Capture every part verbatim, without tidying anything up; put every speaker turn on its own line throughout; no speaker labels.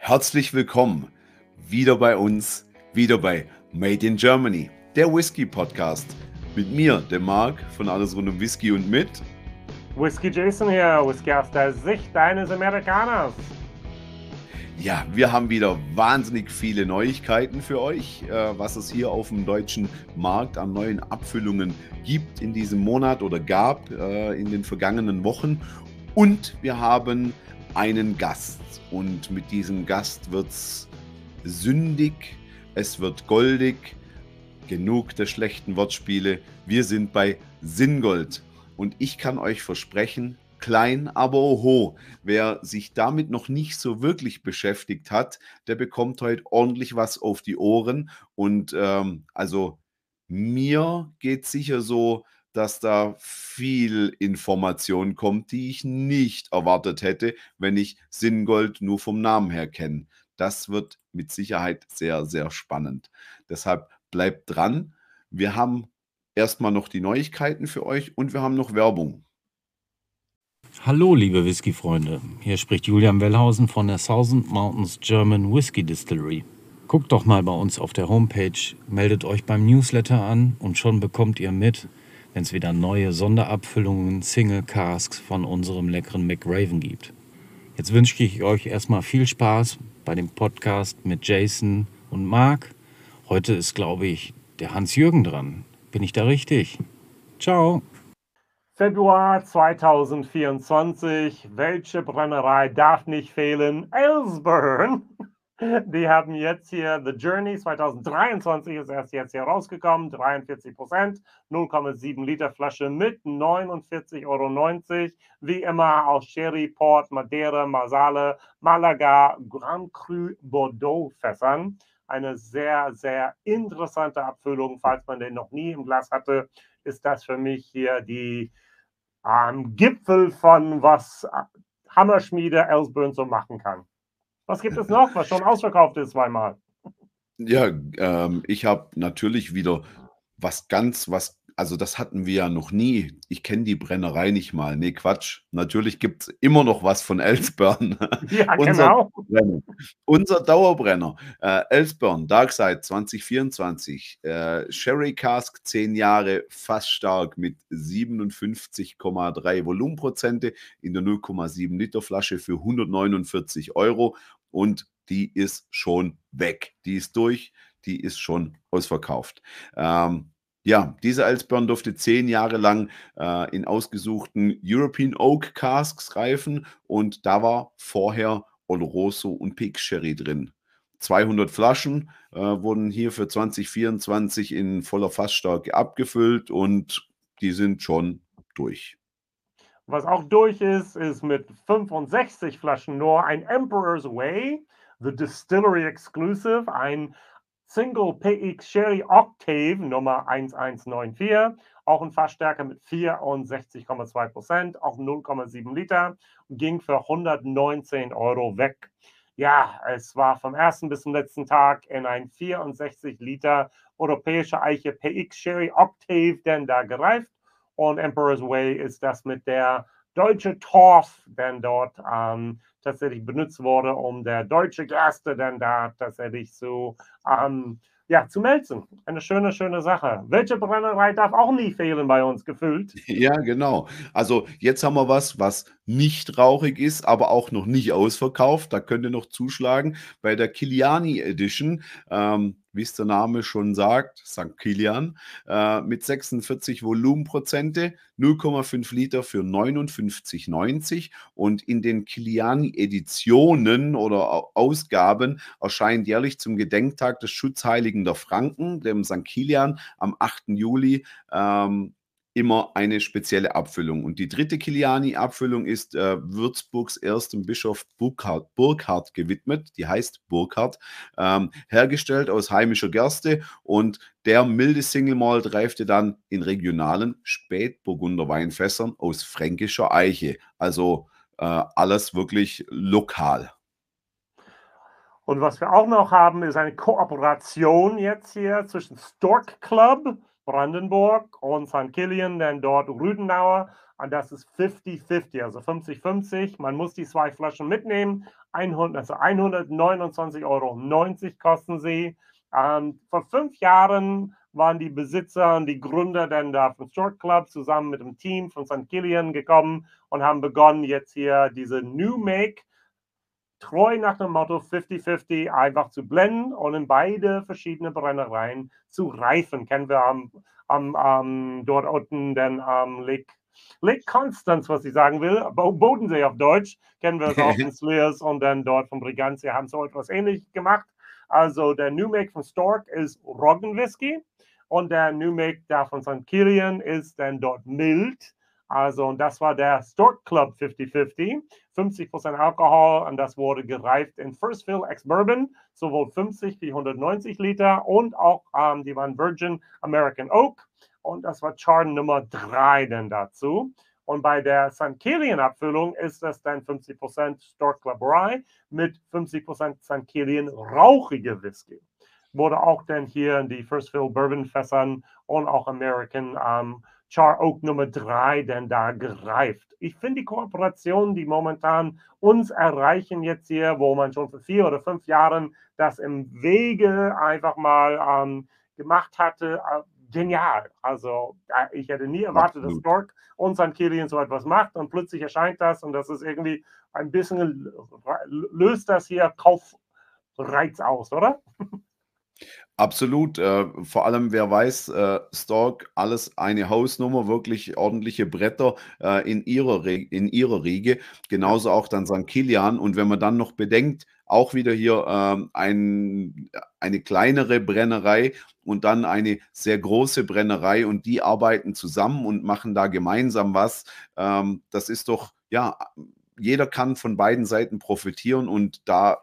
Herzlich willkommen wieder bei uns, wieder bei Made in Germany, der Whisky Podcast. Mit mir, dem Marc von Alles rund um Whisky und mit
Whisky Jason hier, Whisky aus der Sicht eines Amerikaners.
Ja, wir haben wieder wahnsinnig viele Neuigkeiten für euch, äh, was es hier auf dem deutschen Markt an neuen Abfüllungen gibt in diesem Monat oder gab äh, in den vergangenen Wochen. Und wir haben einen Gast. Und mit diesem Gast wird es sündig, es wird goldig. Genug der schlechten Wortspiele. Wir sind bei Singold. Und ich kann euch versprechen, klein, aber oho. Wer sich damit noch nicht so wirklich beschäftigt hat, der bekommt heute ordentlich was auf die Ohren. Und ähm, also mir geht sicher so, dass da viel Information kommt, die ich nicht erwartet hätte, wenn ich Singold nur vom Namen her kenne. Das wird mit Sicherheit sehr, sehr spannend. Deshalb bleibt dran. Wir haben erstmal noch die Neuigkeiten für euch und wir haben noch Werbung.
Hallo liebe Whisky-Freunde, hier spricht Julian Wellhausen von der Thousand Mountains German Whisky Distillery. Guckt doch mal bei uns auf der Homepage, meldet euch beim Newsletter an und schon bekommt ihr mit, wenn es wieder neue Sonderabfüllungen, Single Casks von unserem leckeren McRaven gibt. Jetzt wünsche ich euch erstmal viel Spaß bei dem Podcast mit Jason und Marc. Heute ist, glaube ich, der Hans-Jürgen dran. Bin ich da richtig? Ciao!
Februar zweitausendvierundzwanzig. Welche Brennerei darf nicht fehlen? Aylesburn. Die haben jetzt hier The Journey zweitausenddreiundzwanzig, ist erst jetzt hier rausgekommen, dreiundvierzig Prozent, null Komma sieben Liter Flasche mit neunundvierzig Euro neunzig. Wie immer aus Sherry, Port, Madeira, Marsala, Malaga, Grand Cru, Bordeaux Fässern. Eine sehr, sehr interessante Abfüllung, falls man den noch nie im Glas hatte, ist das für mich hier die ähm, Gipfel von was Hammerschmiede Aylesburn so machen kann. Was gibt es noch, was schon ausverkauft ist zweimal?
Ja, ähm, ich habe natürlich wieder was ganz, was, also das hatten wir ja noch nie. Ich kenne die Brennerei nicht mal. Nee, Quatsch. Natürlich gibt es immer noch was von Aylesburn.
Ja,
unser,
genau.
Brenner, unser Dauerbrenner. Äh, Aylesburn, Darkside zwanzig vierundzwanzig. Äh, Sherry Cask zehn Jahre, fast stark mit siebenundfünfzig Komma drei Volumenprozente in der null Komma sieben Liter Flasche für hundertneunundvierzig Euro. Und die ist schon weg. Die ist durch, die ist schon ausverkauft. Ähm, ja, diese Aylesburn durfte zehn Jahre lang äh, in ausgesuchten European Oak Casks reifen und da war vorher Oloroso und Peak Sherry drin. zweihundert Flaschen äh, wurden hier für zwanzig vierundzwanzig in voller Fassstärke abgefüllt und die sind schon durch.
Was auch durch ist, ist mit fünfundsechzig Flaschen nur ein Emperor's Way, The Distillery Exclusive, ein Single P X Sherry Octave Nummer elf neun vier, auch ein Fassstärke mit vierundsechzig Komma zwei Prozent, auch null Komma sieben Liter, ging für hundertneunzehn Euro weg. Ja, es war vom ersten bis zum letzten Tag in ein vierundsechzig Liter europäische Eiche P X Sherry Octave denn da gereift. Und Emperor's Way ist das mit der deutsche Torf, denn dort ähm, tatsächlich benutzt wurde, um der deutsche Gerste dann da tatsächlich zu, ähm, ja, zu melzen. Eine schöne, schöne Sache. Welche Brennerei darf auch nie fehlen bei uns gefüllt?
Ja, genau. Also jetzt haben wir was, was nicht rauchig ist, aber auch noch nicht ausverkauft. Da könnt ihr noch zuschlagen bei der Kiliani Edition, ähm, wie es der Name schon sagt, Sankt Kilian, äh, mit sechsundvierzig Volumenprozente, null Komma fünf Liter für neunundfünfzig neunzig. Und in den Kiliani Editionen oder Au- Ausgaben erscheint jährlich zum Gedenktag des Schutzheiligen der Franken, dem Sankt Kilian, am achten Juli. Ähm, immer eine spezielle Abfüllung. Und die dritte Kiliani-Abfüllung ist äh, Würzburgs erstem Bischof Burkhard, Burkhard gewidmet. Die heißt Burkhard. Ähm, hergestellt aus heimischer Gerste. Und der milde Single Malt reifte dann in regionalen Spätburgunder Weinfässern aus fränkischer Eiche. Also äh, alles wirklich lokal.
Und was wir auch noch haben, ist eine Kooperation jetzt hier zwischen Stork Club, Brandenburg und Sankt Kilian, dann dort Rüdenauer. Und das ist fünfzig fünfzig, also fünfzig fünfzig. Man muss die zwei Flaschen mitnehmen. hundert, also hundertneunundzwanzig Euro neunzig kosten sie. Ähm, vor fünf Jahren waren die Besitzer und die Gründer dann da vom Stork Club zusammen mit dem Team von Sankt Kilian gekommen und haben begonnen, jetzt hier diese New Make treu nach dem Motto fünfzig fünfzig einfach zu blenden und in beide verschiedene Brennereien zu reifen. Kennen wir am, am, am dort unten dann am Lake, Lake Constance, was ich sagen will, Bodensee auf Deutsch, kennen wir es auch von Slears und dann dort von Brigantia haben so etwas ähnlich gemacht. Also der New Make von Stork ist Roggenwhisky und der New Make da von Sankt Kilian ist dann dort mild. Also, und das war der Stork Club fünfzig fünfzig, fünfzig Prozent Alkohol und das wurde gereift in First Fill Ex-Bourbon, sowohl fünfzig wie hundertneunzig Liter und auch, ähm, die waren Virgin American Oak und das war Char Nummer drei dann dazu. Und bei der Sankt Kilian Abfüllung ist das dann fünfzig Prozent Stork Club Rye mit fünfzig Prozent Sankt Kilian rauchige Whisky. Wurde auch dann hier in die First Fill Bourbon Fässern und auch American ähm, Char Oak Nummer drei denn da gereift. Ich finde die Kooperationen, die momentan uns erreichen jetzt hier, wo man schon vor vier oder fünf Jahren das im Wege einfach mal ähm, gemacht hatte, äh, genial. Also äh, ich hätte nie erwartet, Absolut. dass Stork und Sankt Kilian so etwas macht und plötzlich erscheint das und das ist irgendwie ein bisschen, löst das hier Kaufreiz aus, oder?
Absolut. Äh, vor allem, wer weiß, äh, Stork, alles eine Hausnummer, wirklich ordentliche Bretter äh, in ihrer Re in ihrer Riege. Genauso auch dann Sankt Kilian. Und wenn man dann noch bedenkt, auch wieder hier ähm, ein, eine kleinere Brennerei und dann eine sehr große Brennerei und die arbeiten zusammen und machen da gemeinsam was. Ähm, das ist doch, ja, jeder kann von beiden Seiten profitieren und da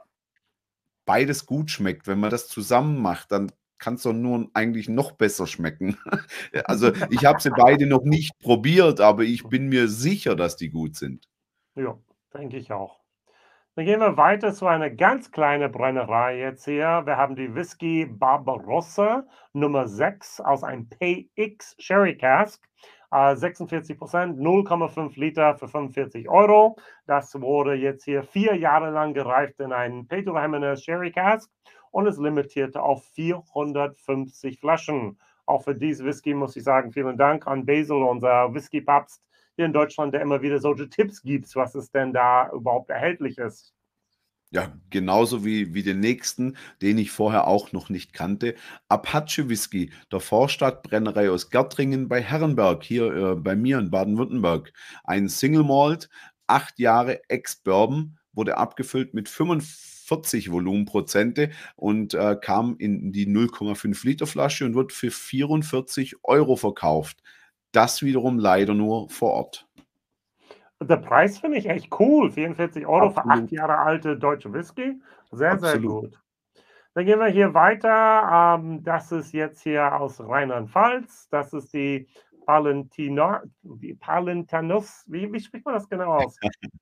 beides gut schmeckt, wenn man das zusammen macht, dann kann es doch nur eigentlich noch besser schmecken. Also ich habe sie beide noch nicht probiert, aber ich bin mir sicher, dass die gut sind.
Ja, denke ich auch. Dann gehen wir weiter zu einer ganz kleinen Brennerei jetzt hier. Wir haben die Whisky Barbarossa Nummer sechs aus einem P X Sherry Cask. Äh, sechsundvierzig Prozent, null Komma fünf Liter für fünfundvierzig Euro. Das wurde jetzt hier vier Jahre lang gereift in einen Pedro Jimenez Sherry Cask und ist limitiert auf vierhundertfünfzig Flaschen. Auch für dieses Whisky muss ich sagen, vielen Dank an Basil, unser Whisky-Papst hier in Deutschland, der immer wieder solche Tipps gibt, was es denn da überhaupt erhältlich ist.
Ja, genauso wie, wie den nächsten, den ich vorher auch noch nicht kannte. Apache Whisky, der Vorstadtbrennerei aus Gärtringen bei Herrenberg, hier äh, bei mir in Baden-Württemberg. Ein Single Malt, acht Jahre Ex-Bourbon, wurde abgefüllt mit fünfundvierzig Volumenprozente und äh, kam in die null Komma fünf Liter Flasche und wird für vierundvierzig Euro verkauft. Das wiederum leider nur vor Ort.
Der Preis finde ich echt cool. vierundvierzig Euro
Absolut.
für acht Jahre alte deutsche Whisky. Sehr,
Absolut.
sehr gut. Dann gehen wir hier weiter. Ähm, das ist jetzt hier aus Rheinland-Pfalz. Das ist die Palatino, die Palatinus. Wie, wie spricht man das genau aus?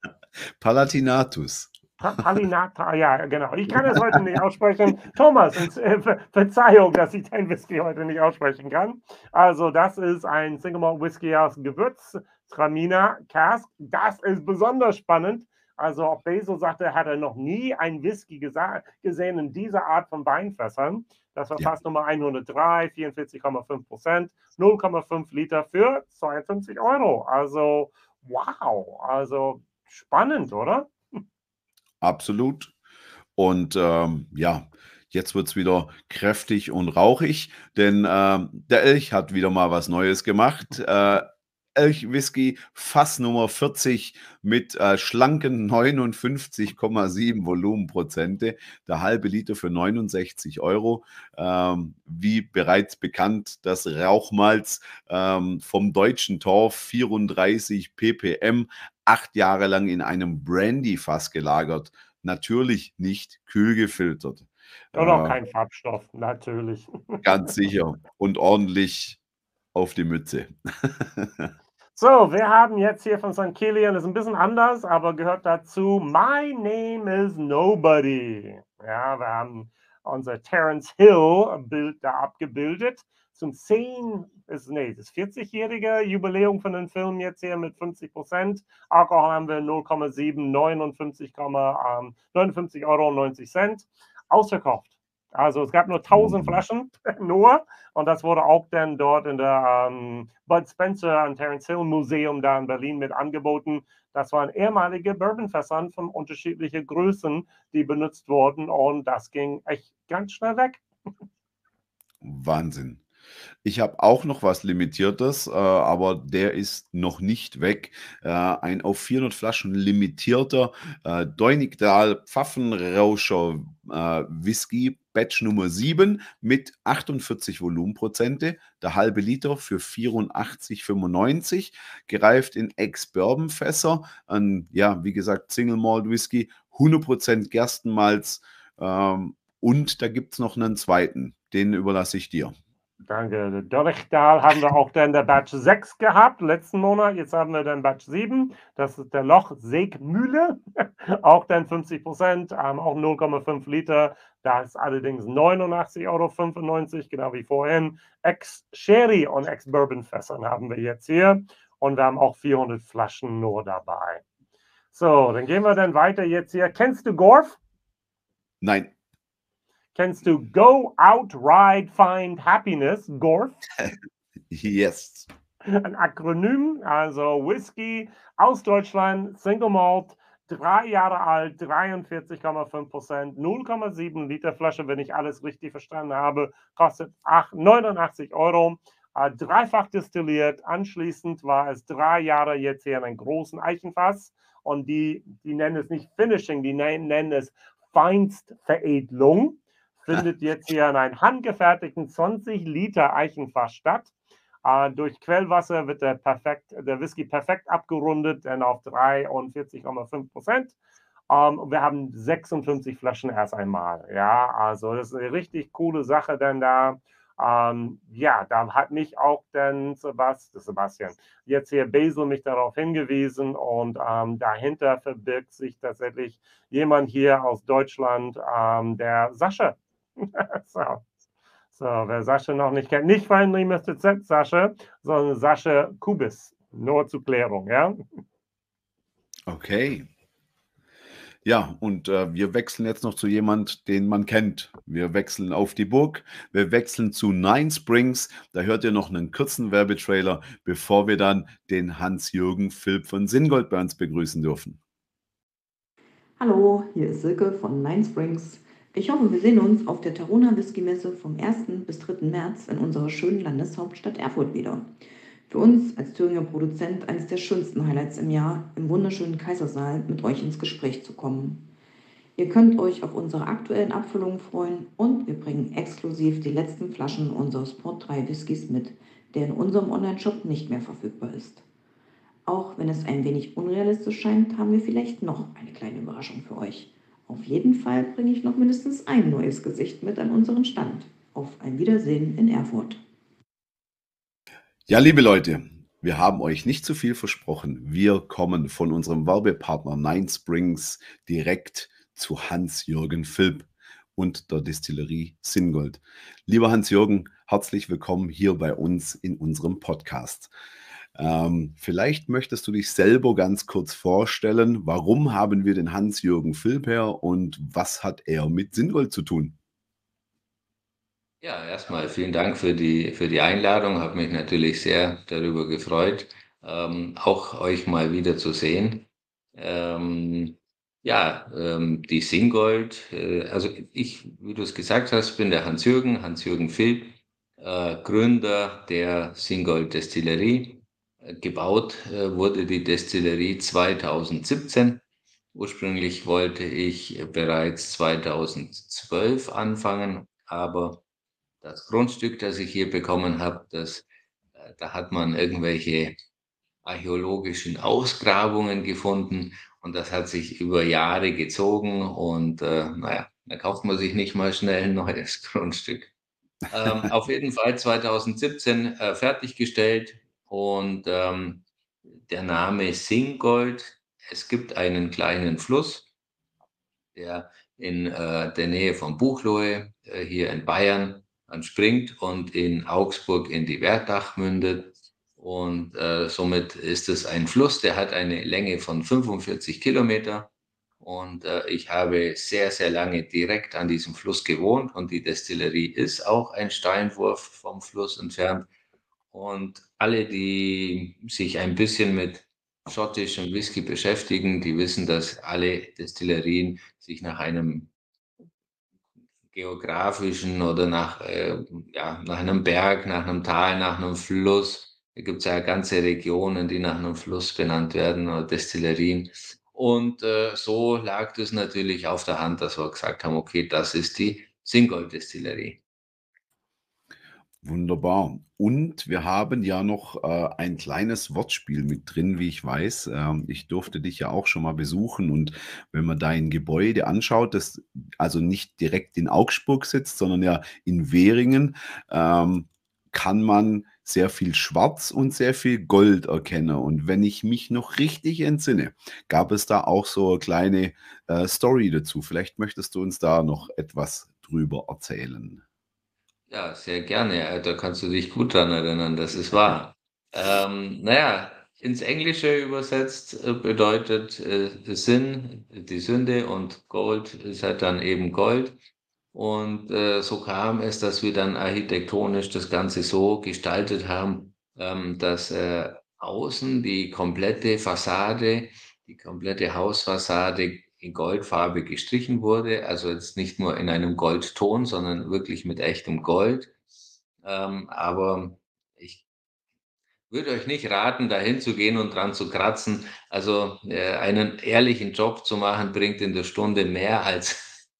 Palatinatus.
Pa Palinata, ja, genau. Ich kann es heute nicht aussprechen. Thomas, äh, Ver Verzeihung, dass ich dein Whisky heute nicht aussprechen kann. Also, das ist ein Single Malt Whisky aus Gewürz, Traminer Cask. Das ist besonders spannend. Also, auch Basil sagte, hat er noch nie einen Whisky gesehen in dieser Art von Weinfässern. Das war
Ja.
Fass Nummer hundertdrei, vierundvierzig Komma fünf Prozent, null Komma fünf Liter für zweiundfünfzig Euro. Also, wow. Also, spannend, oder?
Absolut. Und ähm, ja, jetzt wird es wieder kräftig und rauchig, denn ähm, der Elch hat wieder mal was Neues gemacht. Äh, Elch Whisky Fass Nummer vierzig mit äh, schlanken neunundfünfzig Komma sieben Volumenprozente, der halbe Liter für neunundsechzig Euro. Ähm, wie bereits bekannt, das Rauchmalz ähm, vom Deutschen Torf, vierunddreißig ppm, acht Jahre lang in einem Brandy-Fass gelagert. Natürlich nicht kühl gefiltert.
Und auch
Äh,
kein Farbstoff, natürlich.
ganz sicher. Und ordentlich auf die Mütze.
So, wir haben jetzt hier von Sankt Kilian, das ist ein bisschen anders, aber gehört dazu. My name is Nobody. Ja, wir haben unser Terence Hill-Bild da abgebildet. Zum zehn, ist, nee, das vierzig-jährige Jubiläum von dem Film jetzt hier mit fünfzig Prozent. Alkohol haben wir null Komma sieben, neunundfünfzig Euro neunzig. Ausverkauft. Also es gab nur tausend Flaschen, nur. Und das wurde auch dann dort in der ähm, Bud Spencer und Terence Hill Museum da in Berlin mit angeboten. Das waren ehemalige Bourbonfässern von unterschiedlichen Größen, die benutzt wurden. Und das ging echt ganz schnell weg.
Wahnsinn. Ich habe auch noch was Limitiertes, äh, aber der ist noch nicht weg. Äh, ein auf vierhundert Flaschen limitierter äh, Deunigdal Pfaffenrauscher äh, Whisky, Batch Nummer sieben mit achtundvierzig Volumenprozente, der halbe Liter für vierundachtzig fünfundneunzig, gereift in Ex-Bourbon-Fässer, ein, ja, wie gesagt, Single Malt Whisky, hundert Prozent Gerstenmalz, ähm, und da gibt es noch einen zweiten, den überlasse ich dir.
Danke. Dorichtal haben wir auch dann der Batch sechs gehabt, letzten Monat. Jetzt haben wir den Batch sieben. Das ist der Loch Seegmühle. Auch dann fünfzig Prozent, ähm, auch null Komma fünf Liter. Da ist allerdings neunundachtzig Euro fünfundneunzig, genau wie vorhin. Ex-Sherry und Ex-Bourbon-Fässern haben wir jetzt hier. Und wir haben auch vierhundert Flaschen nur dabei. So, dann gehen wir dann weiter jetzt hier. Kennst du Gorf?
Nein.
Kennst du Go Out Ride Find Happiness, Gorf?
Yes.
Ein Akronym, also Whisky aus Deutschland, Single Malt, drei Jahre alt, dreiundvierzig Komma fünf Prozent, null Komma sieben Liter Flasche, wenn ich alles richtig verstanden habe, kostet neunundachtzig Euro, äh, dreifach destilliert. Anschließend war es drei Jahre jetzt hier in einem großen Eichenfass und die, die nennen es nicht Finishing, die nennen es Feinstveredelung. Findet jetzt hier in einem handgefertigten zwanzig Liter Eichenfass statt. Äh, durch Quellwasser wird der, perfekt, der Whisky perfekt abgerundet, dann auf dreiundvierzig Komma fünf Prozent. Ähm, wir haben sechsundfünfzig Flaschen erst einmal. Ja, also das ist eine richtig coole Sache, denn da, ähm, ja, da hat mich auch dann Sebastian, Sebastian jetzt hier Basil mich darauf hingewiesen und ähm, dahinter verbirgt sich tatsächlich jemand hier aus Deutschland, ähm, der Sascha. so. so, wer Sascha noch nicht kennt, nicht Finally Mister Z Sascha, sondern Sascha Kubis. Nur zur Klärung, ja?
Okay. Ja, und äh, wir wechseln jetzt noch zu jemand, den man kennt. Wir wechseln auf die Burg, wir wechseln zu Nine Springs. Da hört ihr noch einen kurzen Werbetrailer, bevor wir dann den Hans-Jürgen Philipp von Singold bei uns begrüßen dürfen.
Hallo, hier ist Silke von Nine Springs. Ich hoffe, wir sehen uns auf der Tarona Whisky Messe vom ersten bis dritten März in unserer schönen Landeshauptstadt Erfurt wieder. Für uns als Thüringer Produzent eines der schönsten Highlights im Jahr, im wunderschönen Kaisersaal mit euch ins Gespräch zu kommen. Ihr könnt euch auf unsere aktuellen Abfüllungen freuen und wir bringen exklusiv die letzten Flaschen unseres Port drei Whiskys mit, der in unserem Online-Shop nicht mehr verfügbar ist. Auch wenn es ein wenig unrealistisch scheint, haben wir vielleicht noch eine kleine Überraschung für euch. Auf jeden Fall bringe ich noch mindestens ein neues Gesicht mit an unseren Stand. Auf ein Wiedersehen in Erfurt.
Ja, liebe Leute, wir haben euch nicht zu viel versprochen. Wir kommen von unserem Werbepartner Nine Springs direkt zu Hans-Jürgen Philipp und der Destillerie Singold. Lieber Hans-Jürgen, herzlich willkommen hier bei uns in unserem Podcast. Ähm, vielleicht möchtest du dich selber ganz kurz vorstellen. Warum haben wir den Hans-Jürgen Philipp her und was hat er mit Singold zu tun?
Ja, erstmal vielen Dank für die, für die Einladung. Habe mich natürlich sehr darüber gefreut, ähm, auch euch mal wieder zu sehen. Ähm, ja, ähm, die Singold, äh, also ich, wie du es gesagt hast, bin der Hans-Jürgen, Hans-Jürgen Philipp, äh, Gründer der Singold Destillerie. Äh, Gebaut äh, wurde die Destillerie zweitausendsiebzehn. Ursprünglich wollte ich bereits zweitausendzwölf anfangen, aber das Grundstück, das ich hier bekommen habe, das, äh, da hat man irgendwelche archäologischen Ausgrabungen gefunden und das hat sich über Jahre gezogen und äh, naja, da kauft man sich nicht mal schnell ein neues Grundstück. Ähm, auf jeden Fall zweitausendsiebzehn äh, fertiggestellt und ähm, der Name Singold, es gibt einen kleinen Fluss, der in äh, der Nähe von Buchloe äh, hier in Bayern entspringt und in Augsburg in die Werdach mündet. Und äh, somit ist es ein Fluss, der hat eine Länge von fünfundvierzig Kilometer. Und äh, ich habe sehr, sehr lange direkt an diesem Fluss gewohnt und die Destillerie ist auch ein Steinwurf vom Fluss entfernt. Und alle, die sich ein bisschen mit schottischem Whisky beschäftigen, die wissen, dass alle Destillerien sich nach einem geografischen oder nach, äh, ja, nach einem Berg, nach einem Tal, nach einem Fluss. Da gibt es ja ganze Regionen, die nach einem Fluss benannt werden oder Destillerien. Und äh, so lag das natürlich auf der Hand, dass wir gesagt haben, okay, das ist die Singold-Destillerie.
Wunderbar. Und wir haben ja noch äh, ein kleines Wortspiel mit drin, wie ich weiß. Ähm, ich durfte dich ja auch schon mal besuchen und wenn man dein Gebäude anschaut, das also nicht direkt in Augsburg sitzt, sondern ja in Währingen, ähm, kann man sehr viel Schwarz und sehr viel Gold erkennen. Und wenn ich mich noch richtig entsinne, gab es da auch so eine kleine äh, Story dazu. Vielleicht möchtest du uns da noch etwas drüber erzählen.
Ja, sehr gerne. Äh, Da kannst du dich gut dran erinnern, das ist wahr. Ähm, naja, ins Englische übersetzt äh, bedeutet äh, Sinn die Sünde und Gold ist halt dann eben Gold. Und äh, so kam es, dass wir dann architektonisch das Ganze so gestaltet haben, ähm, dass äh, außen die komplette Fassade, die komplette Hausfassade in Goldfarbe gestrichen wurde. Also jetzt nicht nur in einem Goldton, sondern wirklich mit echtem Gold. Ähm, aber ich würde euch nicht raten, da hinzugehen und dran zu kratzen. Also äh, einen ehrlichen Job zu machen, bringt in der Stunde mehr als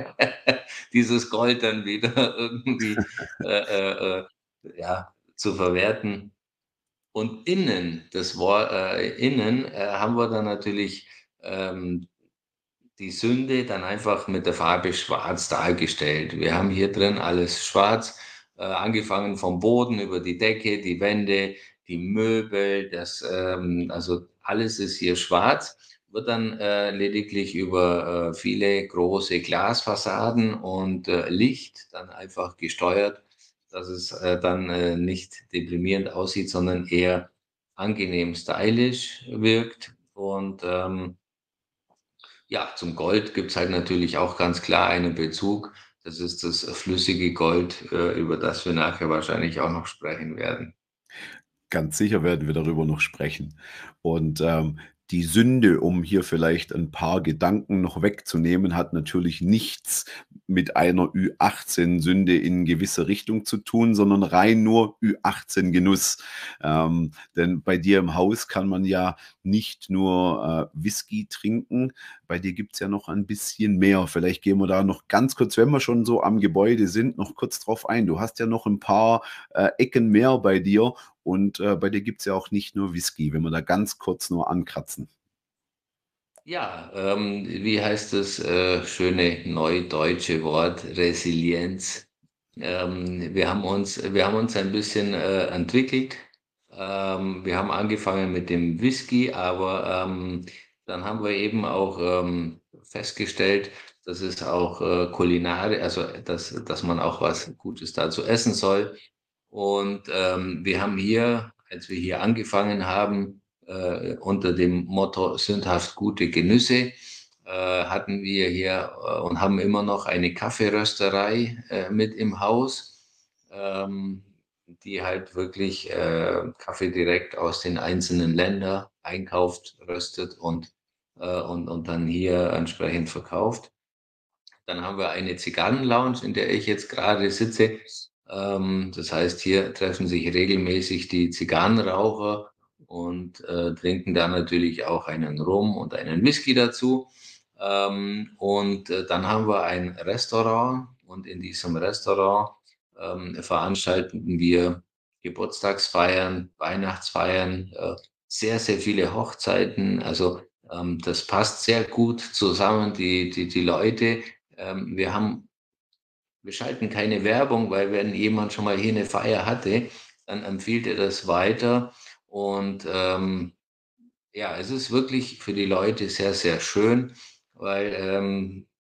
dieses Gold dann wieder irgendwie äh, äh, äh, ja, zu verwerten. Und innen, das Wort, äh, innen äh, haben wir dann natürlich ähm, die Sünde dann einfach mit der Farbe schwarz dargestellt. Wir haben hier drin alles schwarz, äh, angefangen vom Boden über die Decke, die Wände, die Möbel, das, ähm, also alles ist hier schwarz, wird dann äh, lediglich über äh, viele große Glasfassaden und äh, Licht dann einfach gesteuert, dass es äh, dann äh, nicht deprimierend aussieht, sondern eher angenehm stylisch wirkt. Und ähm, ja, zum Gold gibt es halt natürlich auch ganz klar einen Bezug. Das ist das flüssige Gold, äh, über das wir nachher wahrscheinlich auch noch sprechen werden.
Ganz sicher werden wir darüber noch sprechen. Und, ähm, die Sünde, um hier vielleicht ein paar Gedanken noch wegzunehmen, hat natürlich nichts mit einer Ü achtzehn-Sünde in gewisser Richtung zu tun, sondern rein nur Ü achtzehn-Genuss. Ähm, denn bei dir im Haus kann man ja nicht nur, äh, Whisky trinken, bei dir gibt's ja noch ein bisschen mehr. Vielleicht gehen wir da noch ganz kurz, wenn wir schon so am Gebäude sind, noch kurz drauf ein. Du hast ja noch ein paar, äh, Ecken mehr bei dir und äh, bei dir gibt es ja auch nicht nur Whisky, wenn wir da ganz kurz nur ankratzen.
Ja, ähm, wie heißt das äh, schöne neudeutsche Wort Resilienz? Ähm, wir haben uns, wir haben uns ein bisschen äh, entwickelt. Ähm, wir haben angefangen mit dem Whisky, aber ähm, dann haben wir eben auch ähm, festgestellt, dass es auch äh, kulinarisch, also dass, dass man auch was Gutes dazu essen soll. Und ähm, wir haben hier, als wir hier angefangen haben, äh, unter dem Motto sündhaft gute Genüsse, äh, hatten wir hier äh, und haben immer noch eine Kaffeerösterei äh, mit im Haus, ähm, die halt wirklich äh, Kaffee direkt aus den einzelnen Ländern einkauft, röstet und, äh, und, und dann hier entsprechend verkauft. Dann haben wir eine Zigarrenlounge, in der ich jetzt gerade sitze. Ähm, das heißt, hier treffen sich regelmäßig die Zigarrenraucher und äh, trinken da natürlich auch einen Rum und einen Whisky dazu. Ähm, und äh, dann haben wir ein Restaurant und in diesem Restaurant ähm, veranstalten wir Geburtstagsfeiern, Weihnachtsfeiern, äh, sehr, sehr viele Hochzeiten. Also ähm, das passt sehr gut zusammen, die, die, die Leute. Ähm, wir haben, wir schalten keine Werbung, weil wenn jemand schon mal hier eine Feier hatte, dann empfiehlt er das weiter. Und ähm, ja, es ist wirklich für die Leute sehr, sehr schön, weil ähm,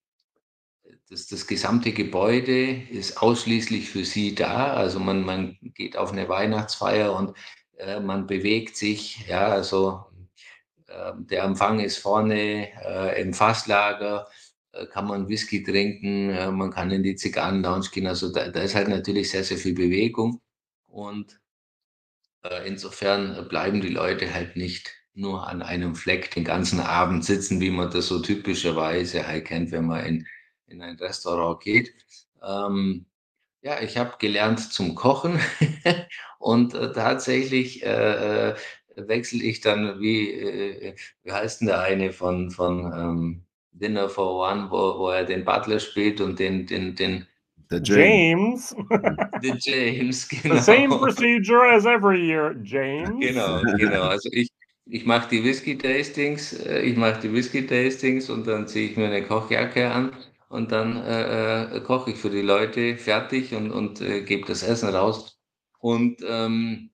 das, das gesamte Gebäude ist ausschließlich für Sie da. Also man, man geht auf eine Weihnachtsfeier und äh, man bewegt sich. Ja, also äh, der Empfang ist vorne äh, im Fasslager, äh, kann man Whisky trinken, äh, man kann in die Zigarren-Lounge gehen. Also da, da ist halt natürlich sehr, sehr viel Bewegung. Und äh, insofern bleiben die Leute halt nicht nur an einem Fleck den ganzen Abend sitzen, wie man das so typischerweise halt kennt, wenn man in, in ein Restaurant geht. Ähm, ja, ich habe gelernt zum Kochen und äh, tatsächlich äh, äh, wechsle ich dann wie, äh, wie heißt denn der eine von, von ähm, Dinner for One, wo, wo er den Butler spielt und den, den, den,
Der James.
James.
den James,
The same
genau.
procedure as every year, James.
Genau, genau. Also ich, ich mache die Whisky-Tastings, äh, ich mache die Whisky-Tastings und dann ziehe ich mir eine Kochjacke an und dann äh, äh, koche ich für die Leute fertig und, und äh, gebe das Essen raus. Und ähm,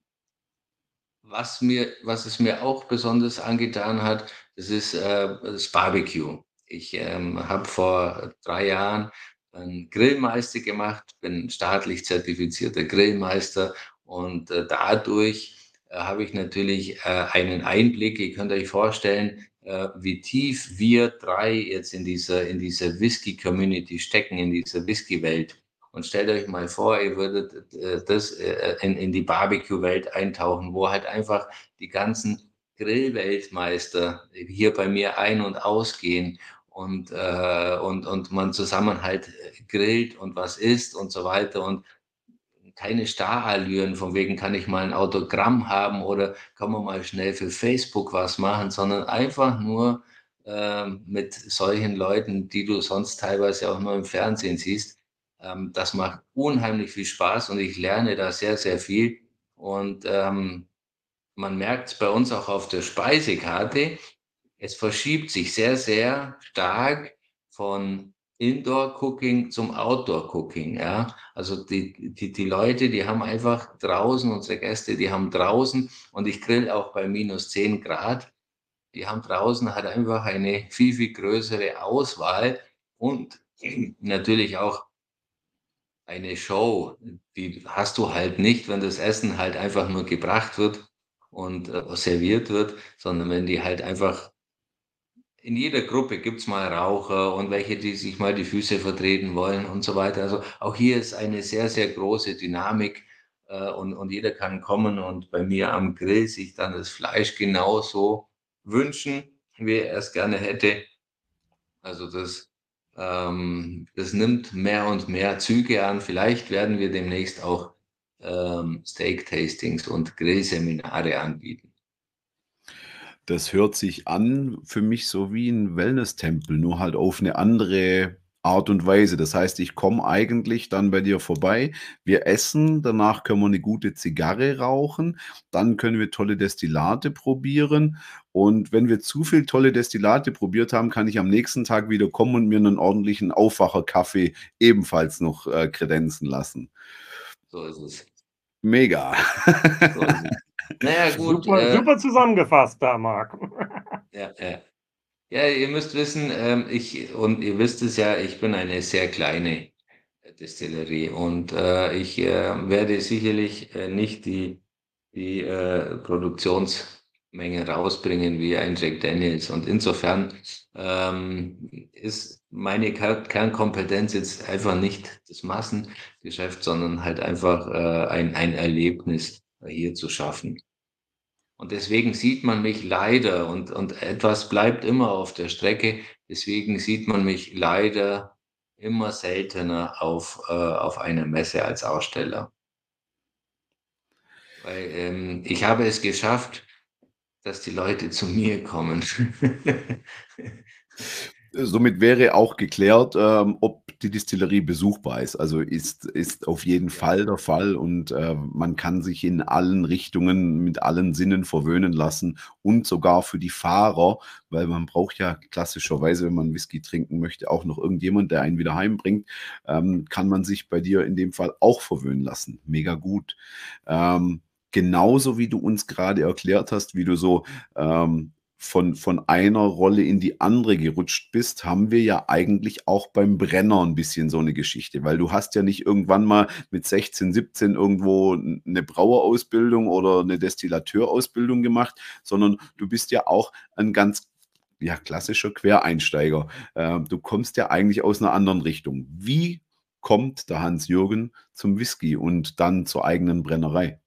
was mir, was es mir auch besonders angetan hat, das ist äh, das Barbecue. Ich ähm, habe vor drei Jahren einen Grillmeister gemacht, bin staatlich zertifizierter Grillmeister und äh, dadurch äh, habe ich natürlich äh, einen Einblick. Ihr könnt euch vorstellen, äh, wie tief wir drei jetzt in dieser, in dieser Whisky-Community stecken, in dieser Whisky-Welt. Und stellt euch mal vor, ihr würdet äh, das äh, in, in die Barbecue-Welt eintauchen, wo halt einfach die ganzen Grillweltmeister hier bei mir ein- und ausgehen und, äh, und, und man zusammen halt grillt und was isst und so weiter und keine Starallüren, von wegen kann ich mal ein Autogramm haben oder kann man mal schnell für Facebook was machen, sondern einfach nur ähm, mit solchen Leuten, die du sonst teilweise auch nur im Fernsehen siehst. Ähm, das macht unheimlich viel Spaß und ich lerne da sehr, sehr viel. Und ähm, man merkt es bei uns auch auf der Speisekarte, es verschiebt sich sehr, sehr stark von Indoor-Cooking zum Outdoor-Cooking. Ja? Also die, die, die Leute, die haben einfach draußen, unsere Gäste, die haben draußen, und ich grill auch bei minus zehn Grad, die haben draußen halt einfach eine viel, viel größere Auswahl und natürlich auch eine Show, die hast du halt nicht, wenn das Essen halt einfach nur gebracht wird und äh, serviert wird, sondern wenn die halt einfach in jeder Gruppe gibt es mal Raucher und welche, die sich mal die Füße vertreten wollen und so weiter. Also auch hier ist eine sehr, sehr große Dynamik äh, und, und jeder kann kommen und bei mir am Grill sich dann das Fleisch genauso wünschen, wie er es gerne hätte. Also das, ähm, das nimmt mehr und mehr Züge an. Vielleicht werden wir demnächst auch ähm, Steak-Tastings und Grillseminare anbieten.
Das hört sich an für mich so wie ein Wellness-Tempel, nur halt auf eine andere Art und Weise. Das heißt, ich komme eigentlich dann bei dir vorbei, wir essen, danach können wir eine gute Zigarre rauchen, dann können wir tolle Destillate probieren und wenn wir zu viel tolle Destillate probiert haben, kann ich am nächsten Tag wieder kommen und mir einen ordentlichen Aufwacherkaffee ebenfalls noch, äh, kredenzen lassen.
So ist es.
Mega.
So ist es. Na ja, gut,
Super,
äh
super zusammengefasst da, Marc.
Ja, ja. Ja, ihr müsst wissen, ähm, ich, und ihr wisst es ja, ich bin eine sehr kleine Destillerie und äh, ich äh, werde sicherlich äh, nicht die, die äh, Produktionsmenge rausbringen wie ein Jack Daniels. Und insofern ähm, ist meine Ker Kernkompetenz jetzt einfach nicht das Massengeschäft, sondern halt einfach äh, ein, ein Erlebnis hier zu schaffen. Und deswegen sieht man mich leider, und, und etwas bleibt immer auf der Strecke, deswegen sieht man mich leider immer seltener auf, äh, auf einer Messe als Aussteller. Weil ähm, ich habe es geschafft, dass die Leute zu mir kommen.
Somit wäre auch geklärt, ähm, ob die Distillerie besuchbar ist. Also ist ist auf jeden
Ja.
Fall der Fall und, äh, man kann sich in allen Richtungen mit allen Sinnen verwöhnen lassen und sogar für die Fahrer, weil man braucht ja klassischerweise, wenn man Whisky trinken möchte, auch noch irgendjemand, der einen wieder heimbringt, ähm, kann man sich bei dir in dem Fall auch verwöhnen lassen. Mega gut. Ähm, genauso wie du uns gerade erklärt hast, wie du so, ähm, von, von einer Rolle in die andere gerutscht bist, haben wir ja eigentlich auch beim Brenner ein bisschen so eine Geschichte, weil du hast ja nicht irgendwann mal mit sechzehn, siebzehn irgendwo eine Brauerausbildung oder eine Destillateurausbildung gemacht, sondern du bist ja auch ein ganz ja, klassischer Quereinsteiger. Äh, du kommst ja eigentlich aus einer anderen Richtung. Wie kommt der Hans-Jürgen zum Whisky und dann zur eigenen Brennerei?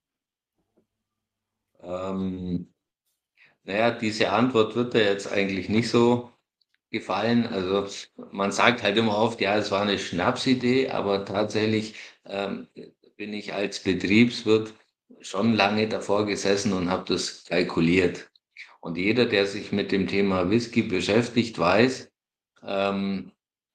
Ähm, naja, diese Antwort wird dir jetzt eigentlich nicht so gefallen. Also man sagt halt immer oft, ja, es war eine Schnapsidee, aber tatsächlich ähm, bin ich als Betriebswirt schon lange davor gesessen und habe das kalkuliert. Und jeder, der sich mit dem Thema Whisky beschäftigt, weiß, ähm,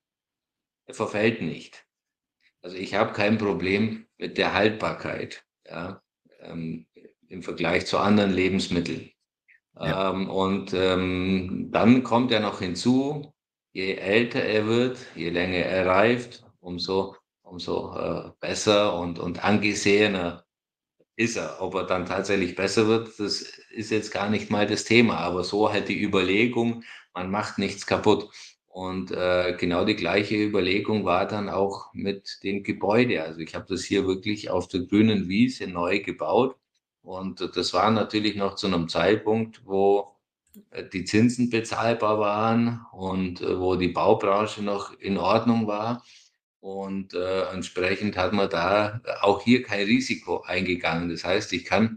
er verfällt nicht. Also ich habe kein Problem mit der Haltbarkeit, ja, ähm, im Vergleich zu anderen Lebensmitteln.
Ja.
Ähm, und ähm, dann kommt ja noch hinzu, je älter er wird, je länger er reift, umso, umso äh, besser und, und angesehener ist er. Ob er dann tatsächlich besser wird, das ist jetzt gar nicht mal das Thema. Aber so halt die Überlegung, man macht nichts kaputt. Und äh, genau die gleiche Überlegung war dann auch mit dem Gebäude. Also ich habe das hier wirklich auf der grünen Wiese neu gebaut. Und das war natürlich noch zu einem Zeitpunkt, wo äh, die Zinsen bezahlbar waren und äh, wo die Baubranche noch in Ordnung war. Und äh, entsprechend hat man da auch hier kein Risiko eingegangen. Das heißt, ich kann,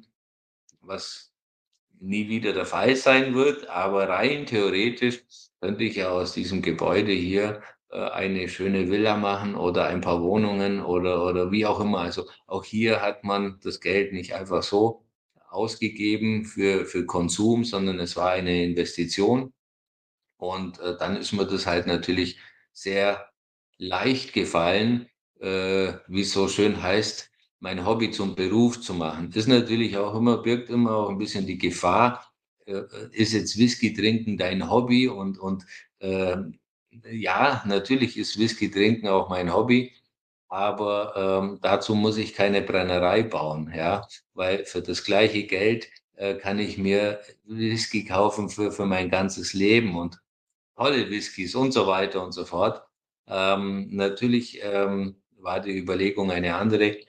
was nie wieder der Fall sein wird, aber rein theoretisch könnte ich ja aus diesem Gebäude hier äh, eine schöne Villa machen oder ein paar Wohnungen oder, oder wie auch immer. Also auch hier hat man das Geld nicht einfach so ausgegeben für, für Konsum, sondern es war eine Investition. Und äh, dann ist mir das halt natürlich sehr leicht gefallen, äh, wie es so schön heißt, mein Hobby zum Beruf zu machen. Ist natürlich auch immer, birgt immer auch ein bisschen die Gefahr, äh, ist jetzt Whisky trinken dein Hobby? Und, und äh, ja, natürlich ist Whisky trinken auch mein Hobby, aber ähm, dazu muss ich keine Brennerei bauen, ja, weil für das gleiche Geld äh, kann ich mir Whisky kaufen für, für mein ganzes Leben und tolle Whiskys und so weiter und so fort. Ähm, natürlich ähm, war die Überlegung eine andere.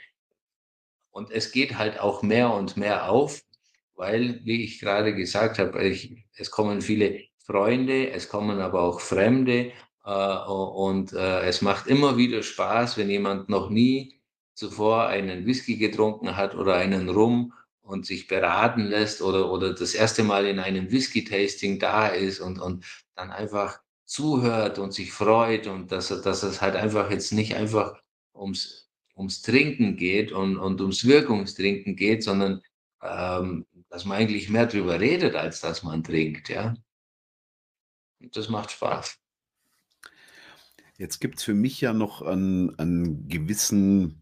Und es geht halt auch mehr und mehr auf, weil, wie ich gerade gesagt habe, ich, es kommen viele Freunde, es kommen aber auch Fremde äh, und äh, es macht immer wieder Spaß, wenn jemand noch nie zuvor einen Whisky getrunken hat oder einen Rum und sich beraten lässt oder, oder das erste Mal in einem Whisky-Tasting da ist und, und dann einfach zuhört und sich freut und dass, er- dass es halt einfach jetzt nicht einfach ums ums Trinken geht und, und ums Wirkungstrinken geht, sondern ähm, dass man eigentlich mehr drüber redet, als dass man trinkt, ja. Und das macht Spaß.
Jetzt gibt es für mich ja noch einen, einen gewissen,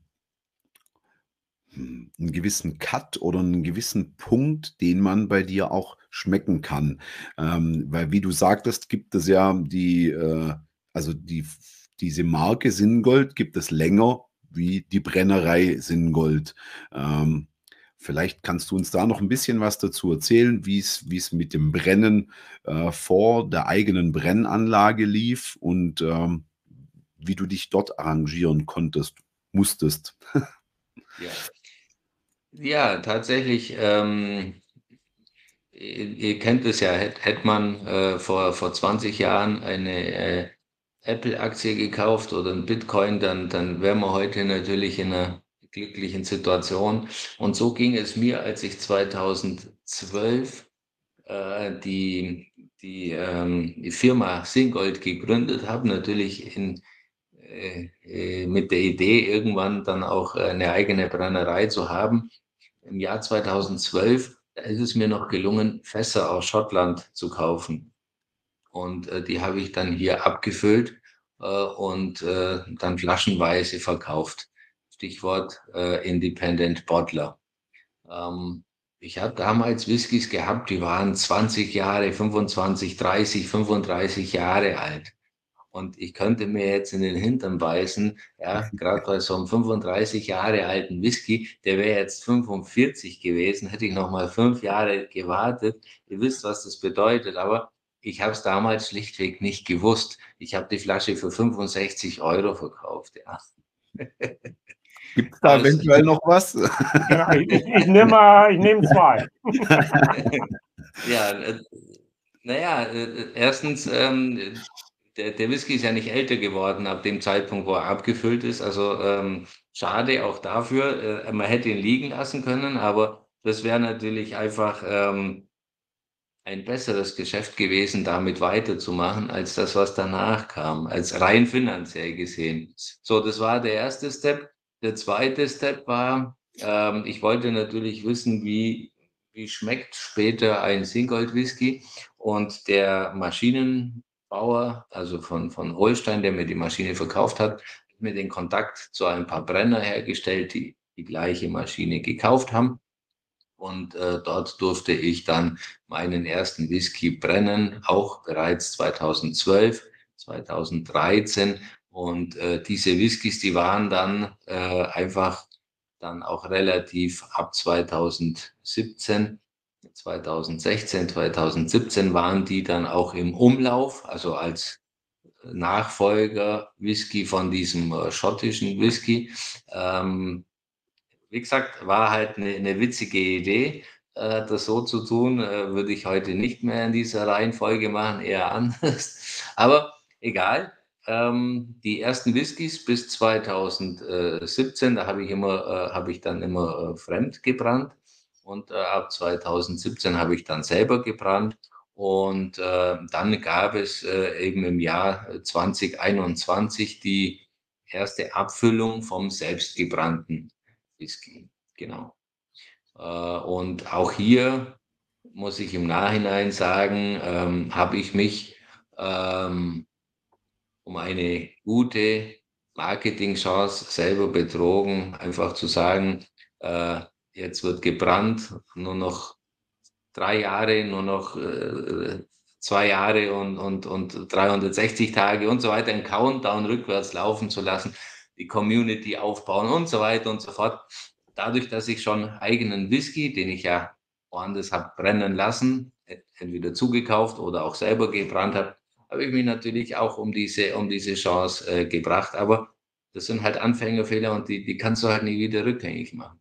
hm, 'n gewissen Cut oder einen gewissen Punkt, den man bei dir auch schmecken kann. Ähm, weil wie du sagtest, gibt es ja die, äh also die diese Marke Singold gibt es länger wie die Brennerei Singold. Ähm, vielleicht kannst du uns da noch ein bisschen was dazu erzählen, wie es wie es mit dem Brennen, äh, vor der eigenen Brennanlage lief und, ähm, wie du dich dort arrangieren konntest musstest.
Ja, ja tatsächlich. Ähm, ihr, ihr kennt es ja, hätte hätt man äh, vor, vor zwanzig Jahren eine äh, Apple-Aktie gekauft oder ein Bitcoin, dann, dann wären wir heute natürlich in einer glücklichen Situation. Und so ging es mir, als ich zweitausendzwölf äh, die, die, ähm, die Firma Singold gegründet habe, natürlich in, äh, äh, mit der Idee, irgendwann dann auch eine eigene Brennerei zu haben. Im Jahr zweitausendzwölf, da ist es mir noch gelungen, Fässer aus Schottland zu kaufen. Und äh, die habe ich dann hier abgefüllt äh, und äh, dann flaschenweise verkauft. Stichwort äh, Independent Bottler. Ähm, ich habe damals Whiskys gehabt, die waren zwanzig Jahre, fünfundzwanzig, dreißig, fünfunddreißig Jahre alt. Und ich könnte mir jetzt in den Hintern beißen, ja, gerade bei so einem fünfunddreißig Jahre alten Whisky, der wäre jetzt fünfundvierzig gewesen, hätte ich noch mal fünf Jahre gewartet. Ihr wisst, was das bedeutet, aber ich habe es damals schlichtweg nicht gewusst. Ich habe die Flasche für fünfundsechzig Euro verkauft, ja.
Gibt es da eventuell noch was?
Genau, ich, ich, ich nehme ich nehm zwei.
Ja, äh, naja, äh, erstens, ähm, der, der Whisky ist ja nicht älter geworden ab dem Zeitpunkt, wo er abgefüllt ist. Also ähm, schade auch dafür. Äh, man hätte ihn liegen lassen können, aber das wäre natürlich einfach ähm, ein besseres Geschäft gewesen, damit weiterzumachen, als das, was danach kam, als rein finanziell gesehen. So, das war der erste Step. Der zweite Step war, ähm, ich wollte natürlich wissen, wie, wie schmeckt später ein Singold Whisky, und der Maschinenbauer, also von, von Holstein, der mir die Maschine verkauft hat, hat mir den Kontakt zu ein paar Brenner hergestellt, die die gleiche Maschine gekauft haben. Und äh, dort durfte ich dann meinen ersten Whisky brennen, auch bereits zweitausendzwölf, zweitausenddreizehn. Und äh, diese Whiskys, die waren dann äh, einfach dann auch relativ ab zweitausendsiebzehn, zweitausendsechzehn, zweitausendsiebzehn waren die dann auch im Umlauf, also als Nachfolger Whisky von diesem äh, schottischen Whisky. Ähm, Wie gesagt, war halt eine, eine witzige Idee, äh, das so zu tun. Äh, würde ich heute nicht mehr in dieser Reihenfolge machen, eher anders. Aber egal. Ähm, die ersten Whiskys bis zweitausendsiebzehn, da habe ich immer, äh, habe ich dann immer äh, fremd gebrannt. Und äh, ab zweitausendsiebzehn habe ich dann selber gebrannt. Und äh, dann gab es äh, eben im Jahr zweitausendeinundzwanzig die erste Abfüllung vom selbstgebrannten Whisky, genau. Äh, und auch hier muss ich im Nachhinein sagen, ähm, habe ich mich ähm, um eine gute Marketingchance selber betrogen, einfach zu sagen, äh, jetzt wird gebrannt, nur noch drei Jahre, nur noch äh, zwei Jahre und, und, und dreihundertsechzig Tage und so weiter, einen Countdown rückwärts laufen zu lassen, die Community aufbauen und so weiter und so fort. Dadurch, dass ich schon eigenen Whisky, den ich ja woanders habe brennen lassen, entweder zugekauft oder auch selber gebrannt habe, habe ich mich natürlich auch um diese, um diese Chance äh, gebracht. Aber das sind halt Anfängerfehler und die, die kannst du halt nie wieder rückgängig machen.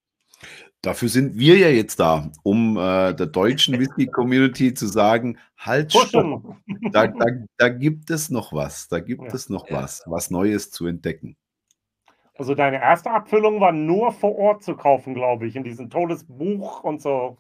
Dafür sind wir ja jetzt da, um äh, der deutschen Whisky-Community zu sagen, halt, stopp, da, da, da gibt es noch was, da gibt
Ja.
es noch
Ja.
was, was Neues zu entdecken.
Also deine erste Abfüllung war nur vor Ort zu kaufen, glaube ich, in diesem tolles Buch und so.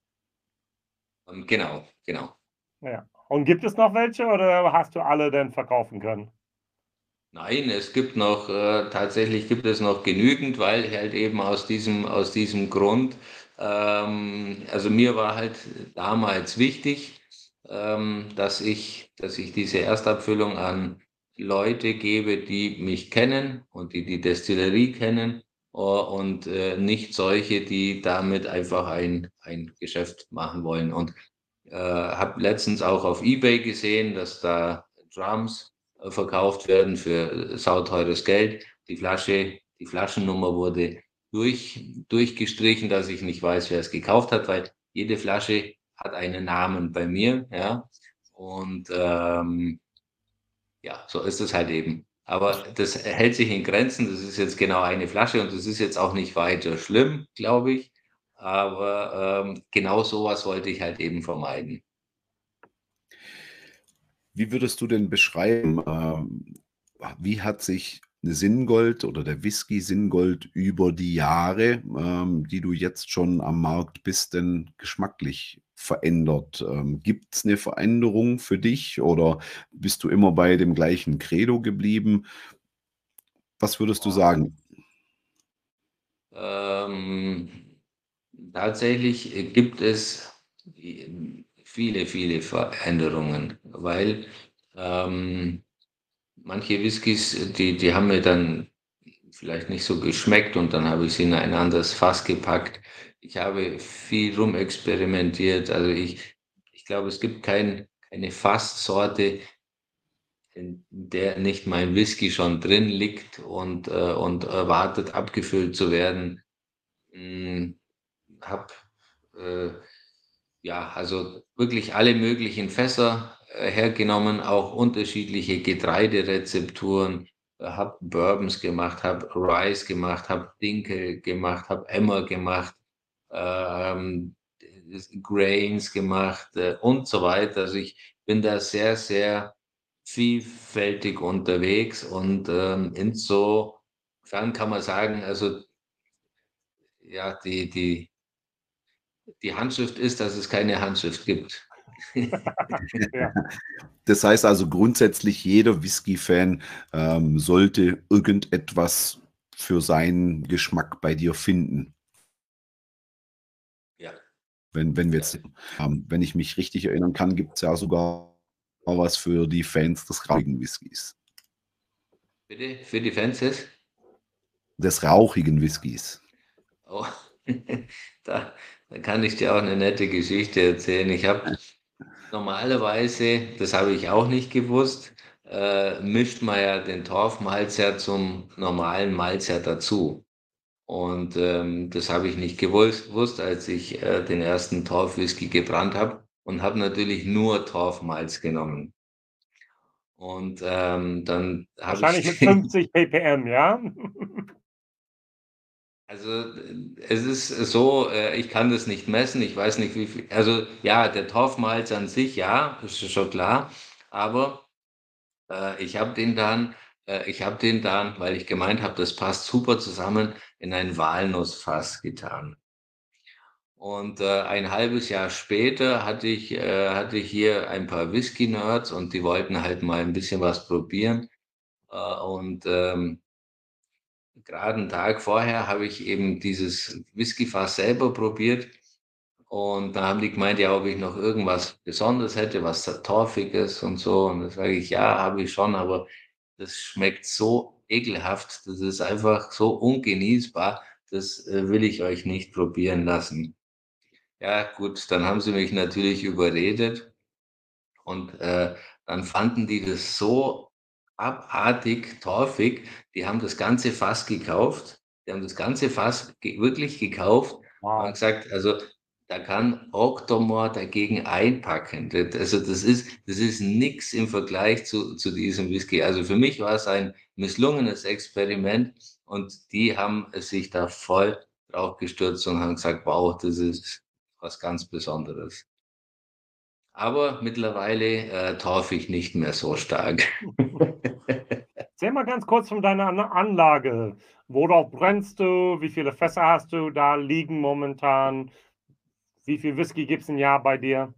Genau, genau.
Ja. Und gibt es noch welche oder hast du alle denn verkaufen können?
Nein, es gibt noch, äh, tatsächlich gibt es noch genügend, weil halt eben aus diesem, aus diesem Grund, ähm, also mir war halt damals wichtig, ähm, dass ich, dass ich diese Erstabfüllung an Leute gebe, die mich kennen und die die Destillerie kennen, äh, und äh, nicht solche, die damit einfach ein, ein Geschäft machen wollen. Und äh, habe letztens auch auf eBay gesehen, dass da Drums verkauft werden für sauteures Geld. Die Flasche, die Flaschennummer wurde durch, durchgestrichen, dass ich nicht weiß, wer es gekauft hat, weil jede Flasche hat einen Namen bei mir, ja. Und ähm, ja, so ist es halt eben. Aber das hält sich in Grenzen. Das ist jetzt genau eine Flasche und das ist jetzt auch nicht weiter schlimm, glaube ich. Aber ähm, genau sowas wollte ich halt eben vermeiden.
Wie würdest du denn beschreiben, ähm, wie hat sich eine Singold oder der Whisky Singold über die Jahre, ähm, die du jetzt schon am Markt bist, denn geschmacklich verändert? Ähm, gibt es eine Veränderung für dich oder bist du immer bei dem gleichen Credo geblieben? Was würdest du sagen?
Ähm, tatsächlich gibt es viele, viele Veränderungen, weil ähm, manche Whiskys, die, die haben mir dann vielleicht nicht so geschmeckt und dann habe ich sie in ein anderes Fass gepackt. Ich habe viel rumexperimentiert. Also ich, ich glaube, es gibt kein, keine Fasssorte, in der nicht mein Whisky schon drin liegt und, äh, und äh, wartet, abgefüllt zu werden. Hm, habe, äh, ja, also wirklich alle möglichen Fässer äh, hergenommen, auch unterschiedliche Getreiderezepturen, äh, habe Bourbons gemacht, habe Rice gemacht, habe Dinkel gemacht, habe Emmer gemacht, ähm, Grains gemacht äh, und so weiter. Also ich bin da sehr, sehr vielfältig unterwegs und ähm, insofern kann man sagen, also ja, die, die, die Handschrift ist, dass es keine Handschrift gibt.
Ja.
Das heißt also grundsätzlich, jeder Whisky-Fan ähm, sollte irgendetwas für seinen Geschmack bei dir finden.
Ja,
Wenn, wenn wir
ja.
jetzt, ähm, wenn ich mich richtig erinnern kann, gibt es ja sogar was für die Fans des rauchigen Whiskys.
Bitte, für die Fans ist?
Des rauchigen Whiskys.
Oh, da, da kann ich dir auch eine nette Geschichte erzählen. Ich habe normalerweise, das habe ich auch nicht gewusst, äh, mischt man ja den Torfmalz ja zum normalen Malz ja dazu. Und ähm, das habe ich nicht gewusst, gewusst als ich äh, den ersten Torfwhisky gebrannt habe und habe natürlich nur Torfmalz genommen. Und ähm, dann habe
Wahrscheinlich mit
ich,
fünfzig ppm, ja?
also äh, es ist so, äh, ich kann das nicht messen, ich weiß nicht wie viel, also ja, der Torfmalz an sich, ja, ist schon klar, aber äh, ich habe den dann, äh, ich habe den dann, weil ich gemeint habe, das passt super zusammen, in ein Walnussfass getan. Und äh, ein halbes Jahr später hatte ich, äh, hatte ich hier ein paar Whisky-Nerds und die wollten halt mal ein bisschen was probieren. Äh, und ähm, gerade einen Tag vorher habe ich eben dieses Whiskyfass selber probiert. Und da haben die gemeint, ja, ob ich noch irgendwas Besonderes hätte, was da Torfiges und so. Und da sage ich, ja, habe ich schon, aber das schmeckt so ekelhaft. Das ist einfach so ungenießbar. Das äh, will ich euch nicht probieren lassen. Ja, gut, dann haben sie mich natürlich überredet und äh, dann fanden die das so abartig torfig. Die haben das ganze Fass gekauft. Die haben das ganze Fass ge wirklich gekauft und haben
Wow.
gesagt, also da kann Octomore dagegen einpacken. Das, also das ist, das ist nix im Vergleich zu, zu diesem Whisky. Also für mich war es ein misslungenes Experiment und die haben sich da voll drauf gestürzt und haben gesagt, wow, das ist was ganz Besonderes. Aber mittlerweile äh, torfe ich nicht mehr so stark.
Erzähl mal ganz kurz von deiner An Anlage. Worauf brennst du? Wie viele Fässer hast du da liegen momentan? Wie viel Whisky gibt's im Jahr bei dir?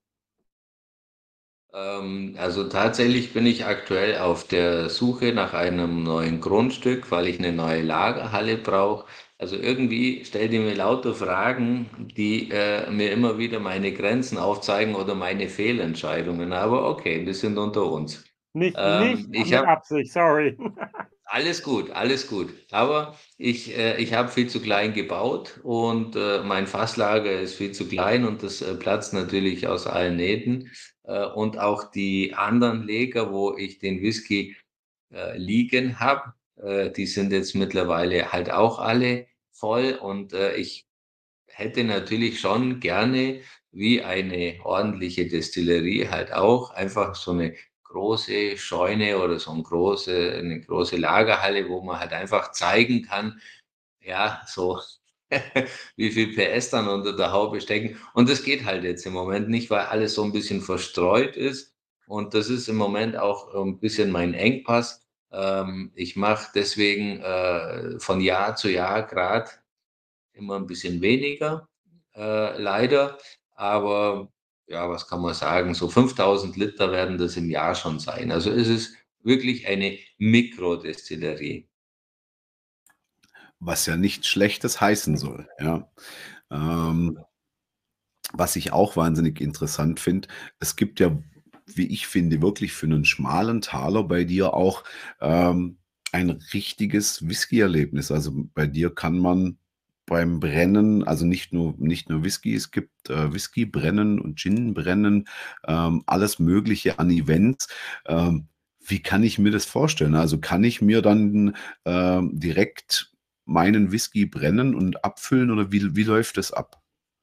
Ähm, also tatsächlich bin ich aktuell auf der Suche nach einem neuen Grundstück, weil ich eine neue Lagerhalle brauche. Also irgendwie stellt ihr mir lauter Fragen, die äh, mir immer wieder meine Grenzen aufzeigen oder meine Fehlentscheidungen. Aber okay, wir sind unter uns.
Nicht nicht
Ähm, ich
mit
habe
Absicht, sorry.
Alles gut, alles gut. Aber ich, äh, ich habe viel zu klein gebaut und äh, mein Fasslager ist viel zu klein und das äh, platzt natürlich aus allen Nähten. Äh, und auch die anderen Leger, wo ich den Whisky äh, liegen habe, äh, die sind jetzt mittlerweile halt auch alle voll und äh, ich hätte natürlich schon gerne, wie eine ordentliche Destillerie halt auch, einfach so eine große Scheune oder so 'n große eine große Lagerhalle, wo man halt einfach zeigen kann, ja, so wie viel P S dann unter der Haube stecken. Und das geht halt jetzt im Moment nicht, weil alles so ein bisschen verstreut ist. Und das ist im Moment auch ein bisschen mein Engpass. Ähm, ich mache deswegen, äh, von Jahr zu Jahr gerade immer ein bisschen weniger, äh, leider. Aber ja, was kann man sagen? So fünftausend Liter werden das im Jahr schon sein. Also es ist wirklich eine Mikrodestillerie.
Was ja nichts Schlechtes heißen soll, ja. Ähm, was ich auch wahnsinnig interessant finde, es gibt ja, wie ich finde, wirklich für einen schmalen Taler bei dir auch, ähm, ein richtiges Whisky-Erlebnis. Also, bei dir kann man beim Brennen, also nicht nur nicht nur Whisky, es gibt, äh, Whisky brennen und Gin brennen, ähm, alles Mögliche an Events. Ähm, Wie kann ich mir das vorstellen? Also, kann ich mir dann, ähm, direkt meinen Whisky brennen und abfüllen oder wie wie läuft das ab?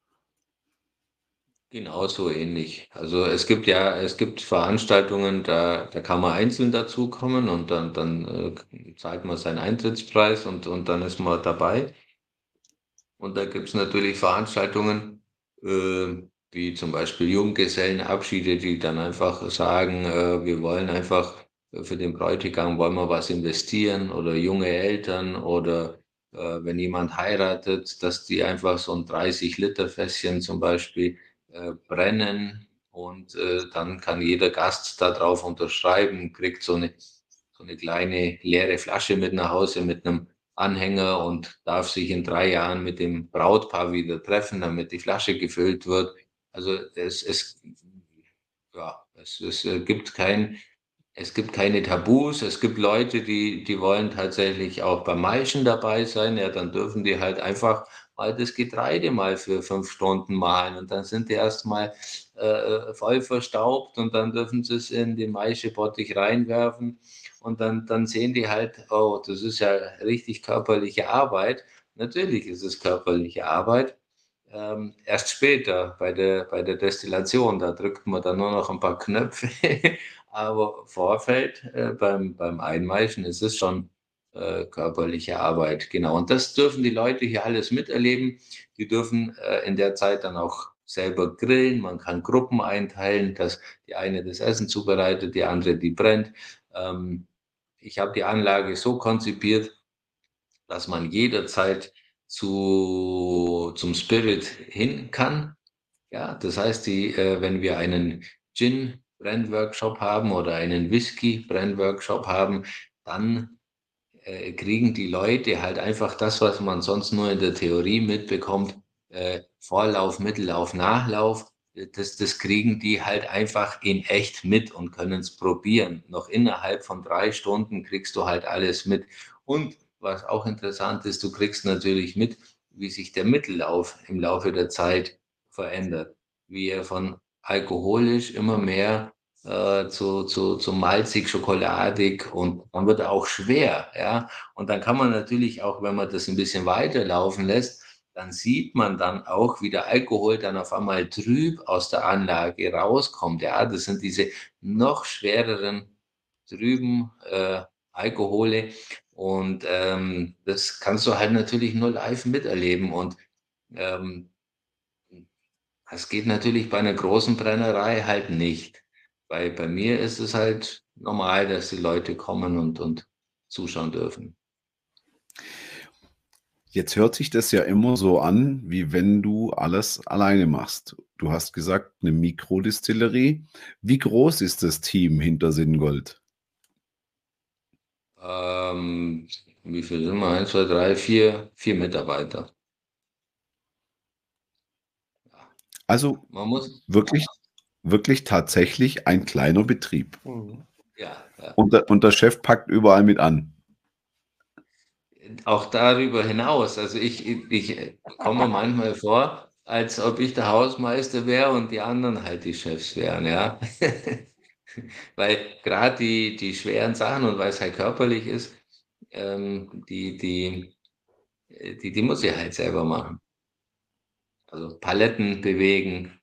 Genauso ähnlich. Also es gibt ja, es gibt Veranstaltungen, da, da kann man einzeln dazukommen und dann, dann äh, zahlt man seinen Eintrittspreis und, und dann ist man dabei. Und da gibt es natürlich Veranstaltungen, äh, wie zum Beispiel Junggesellenabschiede, die dann einfach sagen, äh, wir wollen einfach äh, für den Bräutigam wollen wir was investieren oder junge Eltern oder äh, wenn jemand heiratet, dass die einfach so ein dreißig Liter Fässchen zum Beispiel äh, brennen und äh, dann kann jeder Gast da drauf unterschreiben, kriegt so eine, so eine kleine leere Flasche mit nach Hause mit einem Anhänger und darf sich in drei Jahren mit dem Brautpaar wieder treffen, damit die Flasche gefüllt wird. Also es, es, ja, es, es äh, gibt kein, es gibt keine Tabus. Es gibt Leute, die, die wollen tatsächlich auch beim Maischen dabei sein. Ja, dann dürfen die halt einfach mal das Getreide mal für fünf Stunden mahlen und dann sind die erstmal äh, voll verstaubt und dann dürfen sie es in den Maischebottich reinwerfen und dann, dann sehen die halt, oh, das ist ja richtig körperliche Arbeit. Natürlich ist es körperliche Arbeit. Ähm, erst später bei der, bei der Destillation, da drückt man dann nur noch ein paar Knöpfe. Aber Vorfeld äh, beim, beim Einmeischen ist es schon äh, körperliche Arbeit. Genau. Und das dürfen die Leute hier alles miterleben. Die dürfen äh, in der Zeit dann auch selber grillen. Man kann Gruppen einteilen, dass die eine das Essen zubereitet, die andere die brennt. Ähm, ich habe die Anlage so konzipiert, dass man jederzeit zu, zum Spirit hin kann. Ja, das heißt, die, äh, wenn wir einen Gin-Brennworkshop haben oder einen Whisky-Brennworkshop haben, dann äh, kriegen die Leute halt einfach das, was man sonst nur in der Theorie mitbekommt, äh, Vorlauf, Mittellauf, Nachlauf. Das, das kriegen die halt einfach in echt mit und können es probieren. Noch innerhalb von drei Stunden kriegst du halt alles mit. Und was auch interessant ist, du kriegst natürlich mit, wie sich der Mittellauf im Laufe der Zeit verändert, wie er von alkoholisch immer mehr äh, zu, zu, zu malzig, schokoladig und dann wird er auch schwer. Ja? Und dann kann man natürlich auch, wenn man das ein bisschen weiterlaufen lässt, dann sieht man dann auch, wie der Alkohol dann auf einmal trüb aus der Anlage rauskommt. Ja, das sind diese noch schwereren, trüben äh, Alkohole. Und ähm, das kannst du halt natürlich nur live miterleben. Und ähm, das geht natürlich bei einer großen Brennerei halt nicht. Bei, bei mir ist es halt normal, dass die Leute kommen und, und zuschauen dürfen.
Jetzt hört sich das ja immer so an, wie wenn du alles alleine machst. Du hast gesagt, eine Mikrodistillerie. Wie groß ist das Team hinter Singold?
Ähm, wie viel sind wir? Eins, zwei, drei, vier, vier Mitarbeiter.
Also
Man muss,
wirklich, wirklich tatsächlich ein kleiner Betrieb.
Mhm.
ja, ja.
Und der, und der Chef packt überall mit an.
Auch darüber hinaus. Also ich, ich, ich komme manchmal vor, als ob ich der Hausmeister wäre und die anderen halt die Chefs wären, ja. Weil gerade die, die schweren Sachen und weil es halt körperlich ist, ähm, die, die, die, die muss ich halt selber machen. Also Paletten bewegen.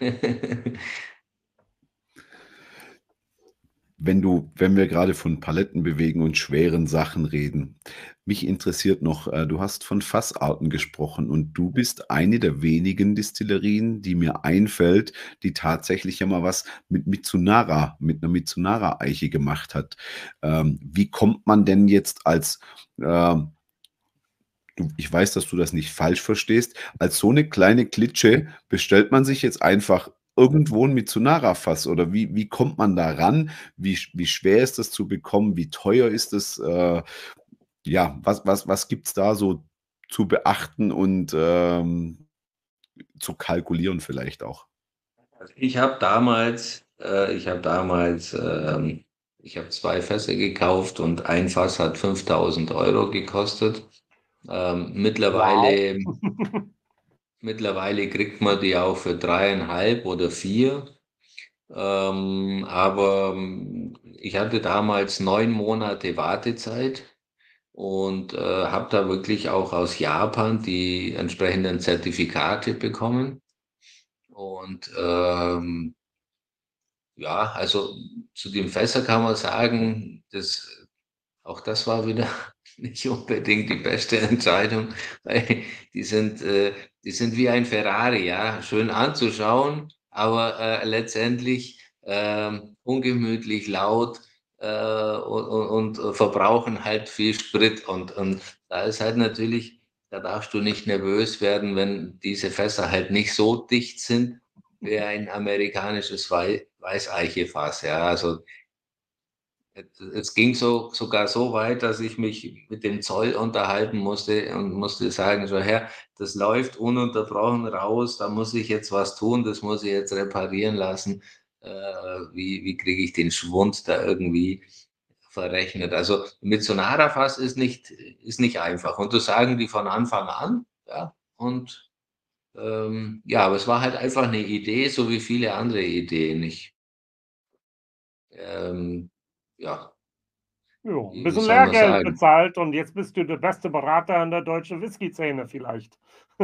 Wenn du, wenn wir gerade von Paletten bewegen und schweren Sachen reden, mich interessiert noch, äh, du hast von Fassarten gesprochen und du bist eine der wenigen Distillerien, die mir einfällt, die tatsächlich ja mal was mit Mizunara, mit einer Mizunara-Eiche gemacht hat. Ähm, wie kommt man denn jetzt als, ähm, du, ich weiß, dass du das nicht falsch verstehst, als so eine kleine Klitsche bestellt man sich jetzt einfach irgendwo ein Mizunara-Fass oder wie, wie kommt man da ran? Wie, sch- wie schwer ist das zu bekommen? Wie teuer ist es? Äh, ja, was, was, was gibt es da so zu beachten und ähm, zu kalkulieren vielleicht auch?
Ich habe damals, äh, ich habe damals, ähm, ich habe zwei Fässer gekauft und ein Fass hat fünftausend Euro gekostet. Ähm,
Wow.
mittlerweile, mittlerweile kriegt man die auch für dreieinhalb oder vier. Ähm, aber ich hatte damals neun Monate Wartezeit und äh, habe da wirklich auch aus Japan die entsprechenden Zertifikate bekommen. Und ähm, ja, also zu dem Fässer kann man sagen, das, auch das war wieder nicht unbedingt die beste Entscheidung, weil die sind, äh, die sind wie ein Ferrari, ja, schön anzuschauen, aber äh, letztendlich ähm, ungemütlich, laut äh, und, und verbrauchen halt viel Sprit. Und, und da ist halt natürlich, da darfst du nicht nervös werden, wenn diese Fässer halt nicht so dicht sind wie ein amerikanisches Wei- Weißeichefass. Ja, also es ging so, sogar so weit, dass ich mich mit dem Zoll unterhalten musste und musste sagen, so Herr, das läuft ununterbrochen raus, da muss ich jetzt was tun, das muss ich jetzt reparieren lassen. Äh, wie wie kriege ich den Schwund da irgendwie verrechnet? Also mit Sonarafass ist nicht, ist nicht einfach. Und das sagen die von Anfang an. Ja, und ähm, ja, aber es war halt einfach eine Idee, so wie viele andere Ideen. Ich, ähm, ja,
Ja, ein
wie, wie
bisschen
soll man
Lehrgeld
sagen?
bezahlt und jetzt bist du der beste Berater an der deutschen Whisky-Szene vielleicht.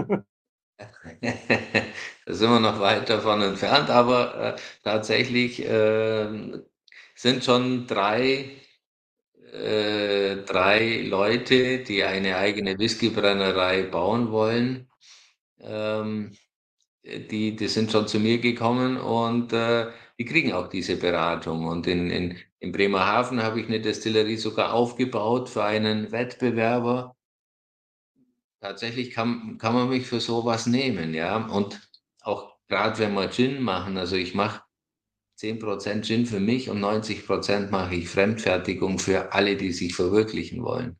Da sind wir noch weit davon entfernt, aber äh, tatsächlich ähm, sind schon drei, äh, drei Leute, die eine eigene Whiskybrennerei bauen wollen. Ähm, die, die sind schon zu mir gekommen und äh, die kriegen auch diese Beratung. Und in, in, in Bremerhaven habe ich eine Destillerie sogar aufgebaut für einen Wettbewerber. Tatsächlich kann kann man mich für sowas nehmen, ja. Und auch gerade wenn wir Gin machen, also ich mache zehn Prozent Gin für mich und neunzig Prozent mache ich Fremdfertigung für alle, die sich verwirklichen wollen.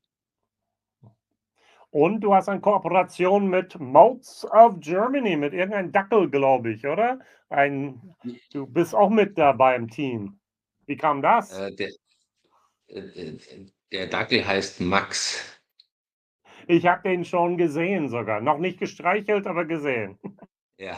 Und du hast eine Kooperation mit Malts of Germany, mit irgendeinem Dackel, glaube ich, oder? Ein, du bist auch mit dabei im Team. Wie kam das?
Äh, der äh, äh, der Dackel heißt Max.
Ich habe den schon gesehen sogar. Noch nicht gestreichelt, aber gesehen.
Ja.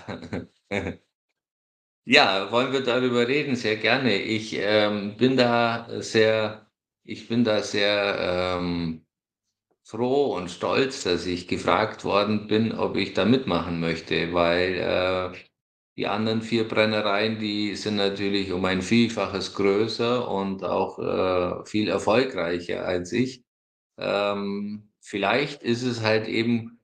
Ja, wollen wir darüber reden? Sehr gerne. Ich, ähm, bin da sehr ich bin da sehr, ähm, froh und stolz, dass ich gefragt worden bin, ob ich da mitmachen möchte, weil äh, die anderen vier Brennereien, die sind natürlich um ein Vielfaches größer und auch äh, viel erfolgreicher als ich. Ähm, vielleicht ist es halt eben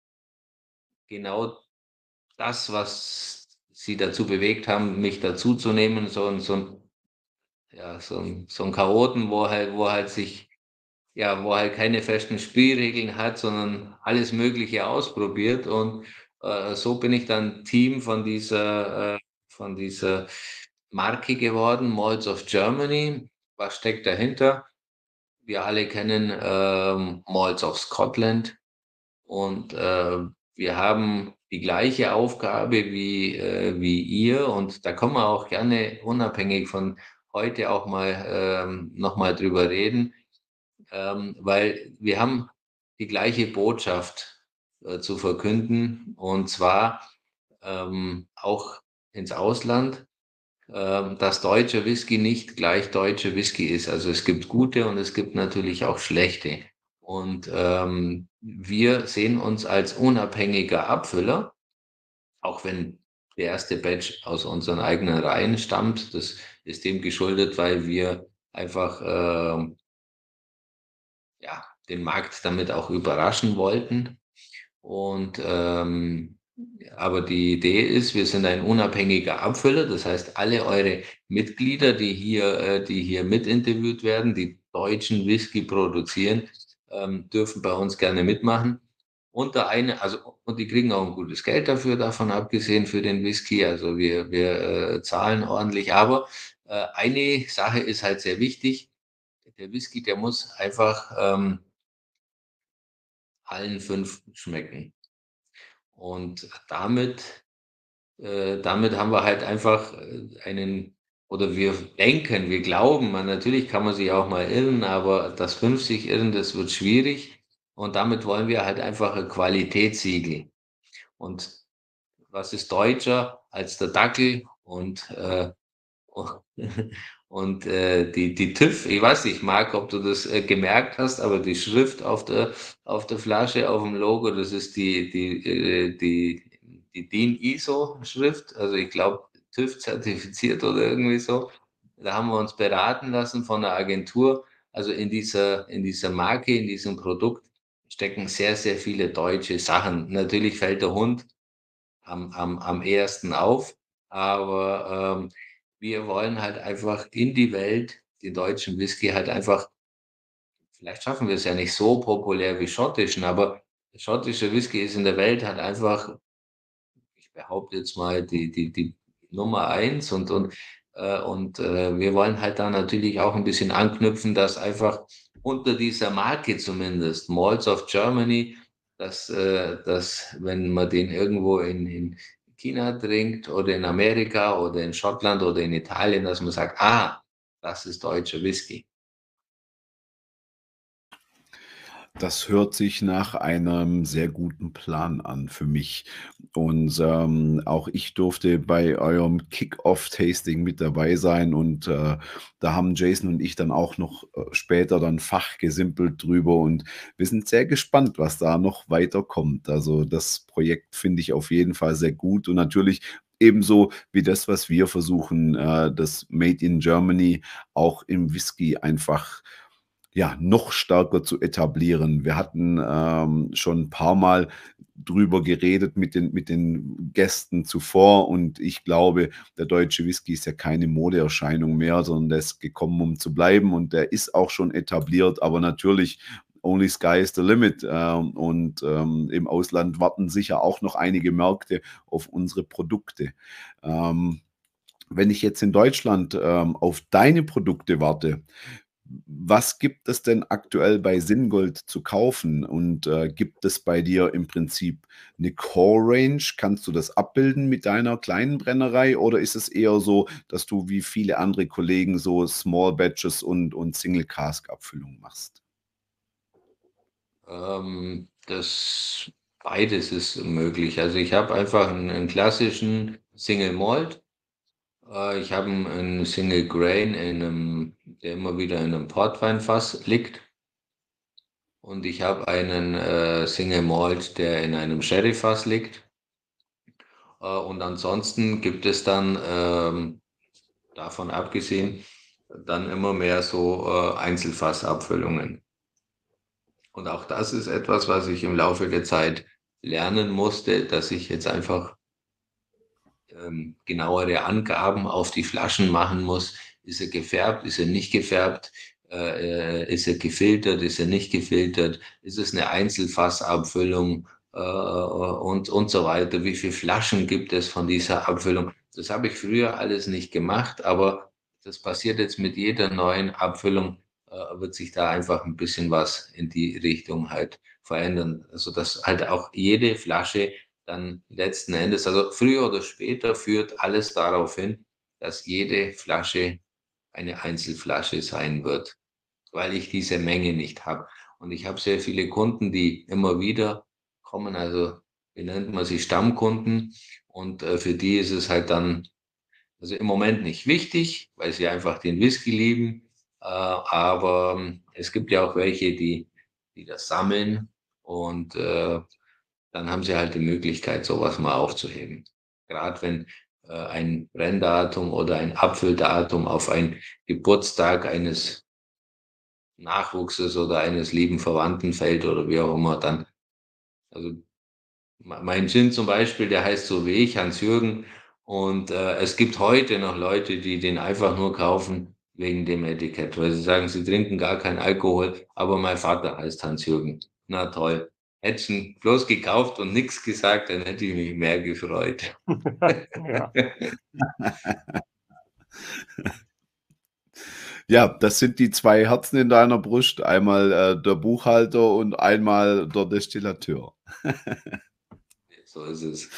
genau das, was sie dazu bewegt haben, mich dazuzunehmen, so ein, so ein, ja, so ein, so ein Chaoten, wo halt, wo halt sich ja, wo er halt keine festen Spielregeln hat, sondern alles Mögliche ausprobiert. Und äh, so bin ich dann Team von dieser, äh, von dieser Marke geworden, Malls of Germany. Was steckt dahinter? Wir alle kennen ähm, Malls of Scotland und äh, wir haben die gleiche Aufgabe wie, äh, wie ihr. Und da kann man auch gerne unabhängig von heute auch mal ähm, nochmal drüber reden, ähm, weil wir haben die gleiche Botschaft äh, zu verkünden, und zwar ähm, auch ins Ausland, ähm, dass deutscher Whisky nicht gleich deutscher Whisky ist. Also es gibt gute und es gibt natürlich auch schlechte. Und ähm, wir sehen uns als unabhängiger Abfüller, auch wenn der erste Batch aus unseren eigenen Reihen stammt. Das ist dem geschuldet, weil wir einfach ähm, ja, den Markt damit auch überraschen wollten. Und ähm, aber die Idee ist, wir sind ein unabhängiger Abfüller. Das heißt, alle eure Mitglieder, die hier, äh, die hier mitinterviewt werden, die deutschen Whisky produzieren, ähm, dürfen bei uns gerne mitmachen. Und der eine, also, und die kriegen auch ein gutes Geld dafür, davon abgesehen für den Whisky. Also wir, wir äh, zahlen ordentlich. Aber äh, eine Sache ist halt sehr wichtig. Der Whisky, der muss einfach ähm, allen fünf schmecken. Und damit, äh, damit haben wir halt einfach äh, einen, oder wir denken, wir glauben, man, natürlich kann man sich auch mal irren, aber das fünf sich irren, das wird schwierig. Und damit wollen wir halt einfach ein Qualitätssiegel. Und was ist deutscher als der Dackel? Und äh, Und äh, die, die TÜV, ich weiß nicht, Marc, ob du das äh, gemerkt hast, aber die Schrift auf der, auf der Flasche, auf dem Logo, das ist die, die, äh, die, die D I N I S O-Schrift, also ich glaube TÜV zertifiziert oder irgendwie so. Da haben wir uns beraten lassen von der Agentur. Also in dieser, in dieser Marke, in diesem Produkt stecken sehr, sehr viele deutsche Sachen. Natürlich fällt der Hund am, am, am ehesten auf, aber ähm, wir wollen halt einfach in die Welt den deutschen Whisky halt einfach, vielleicht schaffen wir es ja nicht so populär wie schottischen, aber schottischer Whisky ist in der Welt halt einfach, ich behaupte jetzt mal, die, die, die Nummer eins und, und, äh, und äh, wir wollen halt da natürlich auch ein bisschen anknüpfen, dass einfach unter dieser Marke zumindest, Malts of Germany, dass, äh, dass wenn man den irgendwo in, in China trinkt oder in Amerika oder in Schottland oder in Italien, dass man sagt, ah, das ist deutscher Whisky.
Das hört sich nach einem sehr guten Plan an für mich. Und ähm, auch ich durfte bei eurem Kick-Off-Tasting mit dabei sein. Und äh, da haben Jason und ich dann auch noch äh, später dann fachgesimpelt drüber. Und wir sind sehr gespannt, was da noch weiterkommt. Also das Projekt finde ich auf jeden Fall sehr gut. Und natürlich ebenso wie das, was wir versuchen, äh, das Made in Germany auch im Whisky einfach ja, noch stärker zu etablieren. Wir hatten ähm, schon ein paar Mal drüber geredet mit den, mit den Gästen zuvor und ich glaube, der deutsche Whisky ist ja keine Modeerscheinung mehr, sondern der ist gekommen, um zu bleiben und der ist auch schon etabliert, aber natürlich only sky is the limit ähm, und ähm, im Ausland warten sicher auch noch einige Märkte auf unsere Produkte. Ähm, wenn ich jetzt in Deutschland ähm, auf deine Produkte warte, was gibt es denn aktuell bei Singold zu kaufen? Und äh, gibt es bei dir im Prinzip eine Core-Range? Kannst du das abbilden mit deiner kleinen Brennerei? Oder ist es eher so, dass du wie viele andere Kollegen so Small Batches und, und Single-Cask-Abfüllungen machst?
Ähm, das beides ist möglich. Also ich habe einfach einen, einen klassischen Single Malt. Äh, ich habe einen, einen Single Grain, in einem, der immer wieder in einem Portweinfass liegt. Und ich habe einen äh, Single Malt, der in einem Sherryfass liegt. Äh, und ansonsten gibt es dann, ähm, davon abgesehen, dann immer mehr so äh, Einzelfassabfüllungen. Und auch das ist etwas, was ich im Laufe der Zeit lernen musste, dass ich jetzt einfach ähm, genauere Angaben auf die Flaschen machen muss. Ist er gefärbt, ist er nicht gefärbt, äh, ist er gefiltert, ist er nicht gefiltert, ist es eine Einzelfassabfüllung äh, und, und so weiter. Wie viele Flaschen gibt es von dieser Abfüllung? Das habe ich früher alles nicht gemacht, aber das passiert jetzt mit jeder neuen Abfüllung, äh, wird sich da einfach ein bisschen was in die Richtung halt verändern. Also dass halt auch jede Flasche dann letzten Endes, also früher oder später führt alles darauf hin, dass jede Flasche eine Einzelflasche sein wird, weil ich diese Menge nicht habe. Und ich habe sehr viele Kunden, die immer wieder kommen, also wie nennt man sie, Stammkunden. Und äh, für die ist es halt dann, also im Moment nicht wichtig, weil sie einfach den Whisky lieben. Äh, aber ähm, es gibt ja auch welche, die, die das sammeln und äh, dann haben sie halt die Möglichkeit, sowas mal aufzuheben. Gerade wenn äh, ein Brenndatum oder ein Abfülldatum auf einen Geburtstag eines Nachwuchses oder eines lieben Verwandten fällt oder wie auch immer, dann, also mein Gin zum Beispiel, der heißt so wie ich, Hans-Jürgen, und äh, es gibt heute noch Leute, die den einfach nur kaufen wegen dem Etikett, weil sie sagen, sie trinken gar keinen Alkohol, aber mein Vater heißt Hans-Jürgen. Na toll. Hätte ich ihn bloß gekauft und nichts gesagt, dann hätte ich mich mehr gefreut.
Ja.
Ja, das sind die zwei Herzen in deiner Brust. Einmal äh, der Buchhalter und einmal der Destillateur.
So ist es.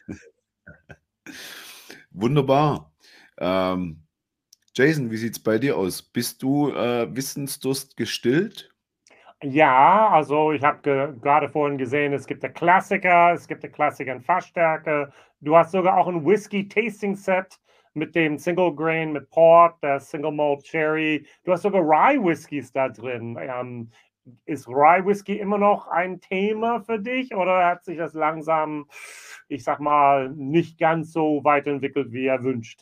Wunderbar. Ähm, Jason, wie sieht es bei dir aus? Bist du äh, Wissensdurst gestillt?
Ja, also ich habe ge gerade vorhin gesehen, es gibt der Klassiker, es gibt der Klassiker in Fassstärke. Du hast sogar auch ein Whisky-Tasting-Set mit dem Single Grain, mit Port, der Single Malt Cherry. Du hast sogar Rye Whiskys da drin. Ähm, ist Rye Whisky immer noch ein Thema für dich oder hat sich das langsam, ich sag mal, nicht ganz so weiterentwickelt, wie er wünscht?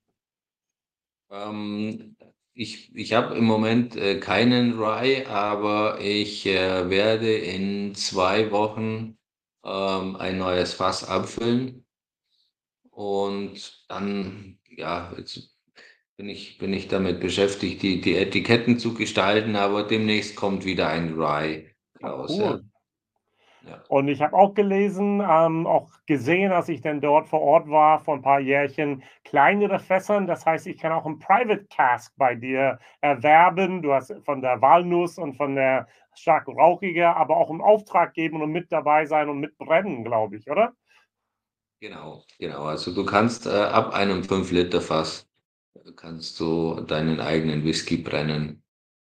Ähm, ich ich habe im Moment äh, keinen Rye, aber ich äh, werde in zwei Wochen ähm, ein neues Fass abfüllen. Und dann, ja, jetzt bin ich, bin ich damit beschäftigt, die, die Etiketten zu gestalten, aber demnächst kommt wieder ein Rye
Oh,
raus, ja.
cool.
Ja.
Und ich habe auch gelesen, ähm, auch gesehen, als ich dann dort vor Ort war vor ein paar Jährchen, kleinere Fässern. Das heißt, ich kann auch ein Private Cask bei dir erwerben. Du hast von der Walnuss und von der stark rauchige, aber auch im Auftrag geben und mit dabei sein und mitbrennen, glaube ich, oder?
Genau, genau. Also du kannst äh, ab einem fünf Liter Fass äh, kannst du deinen eigenen Whisky brennen.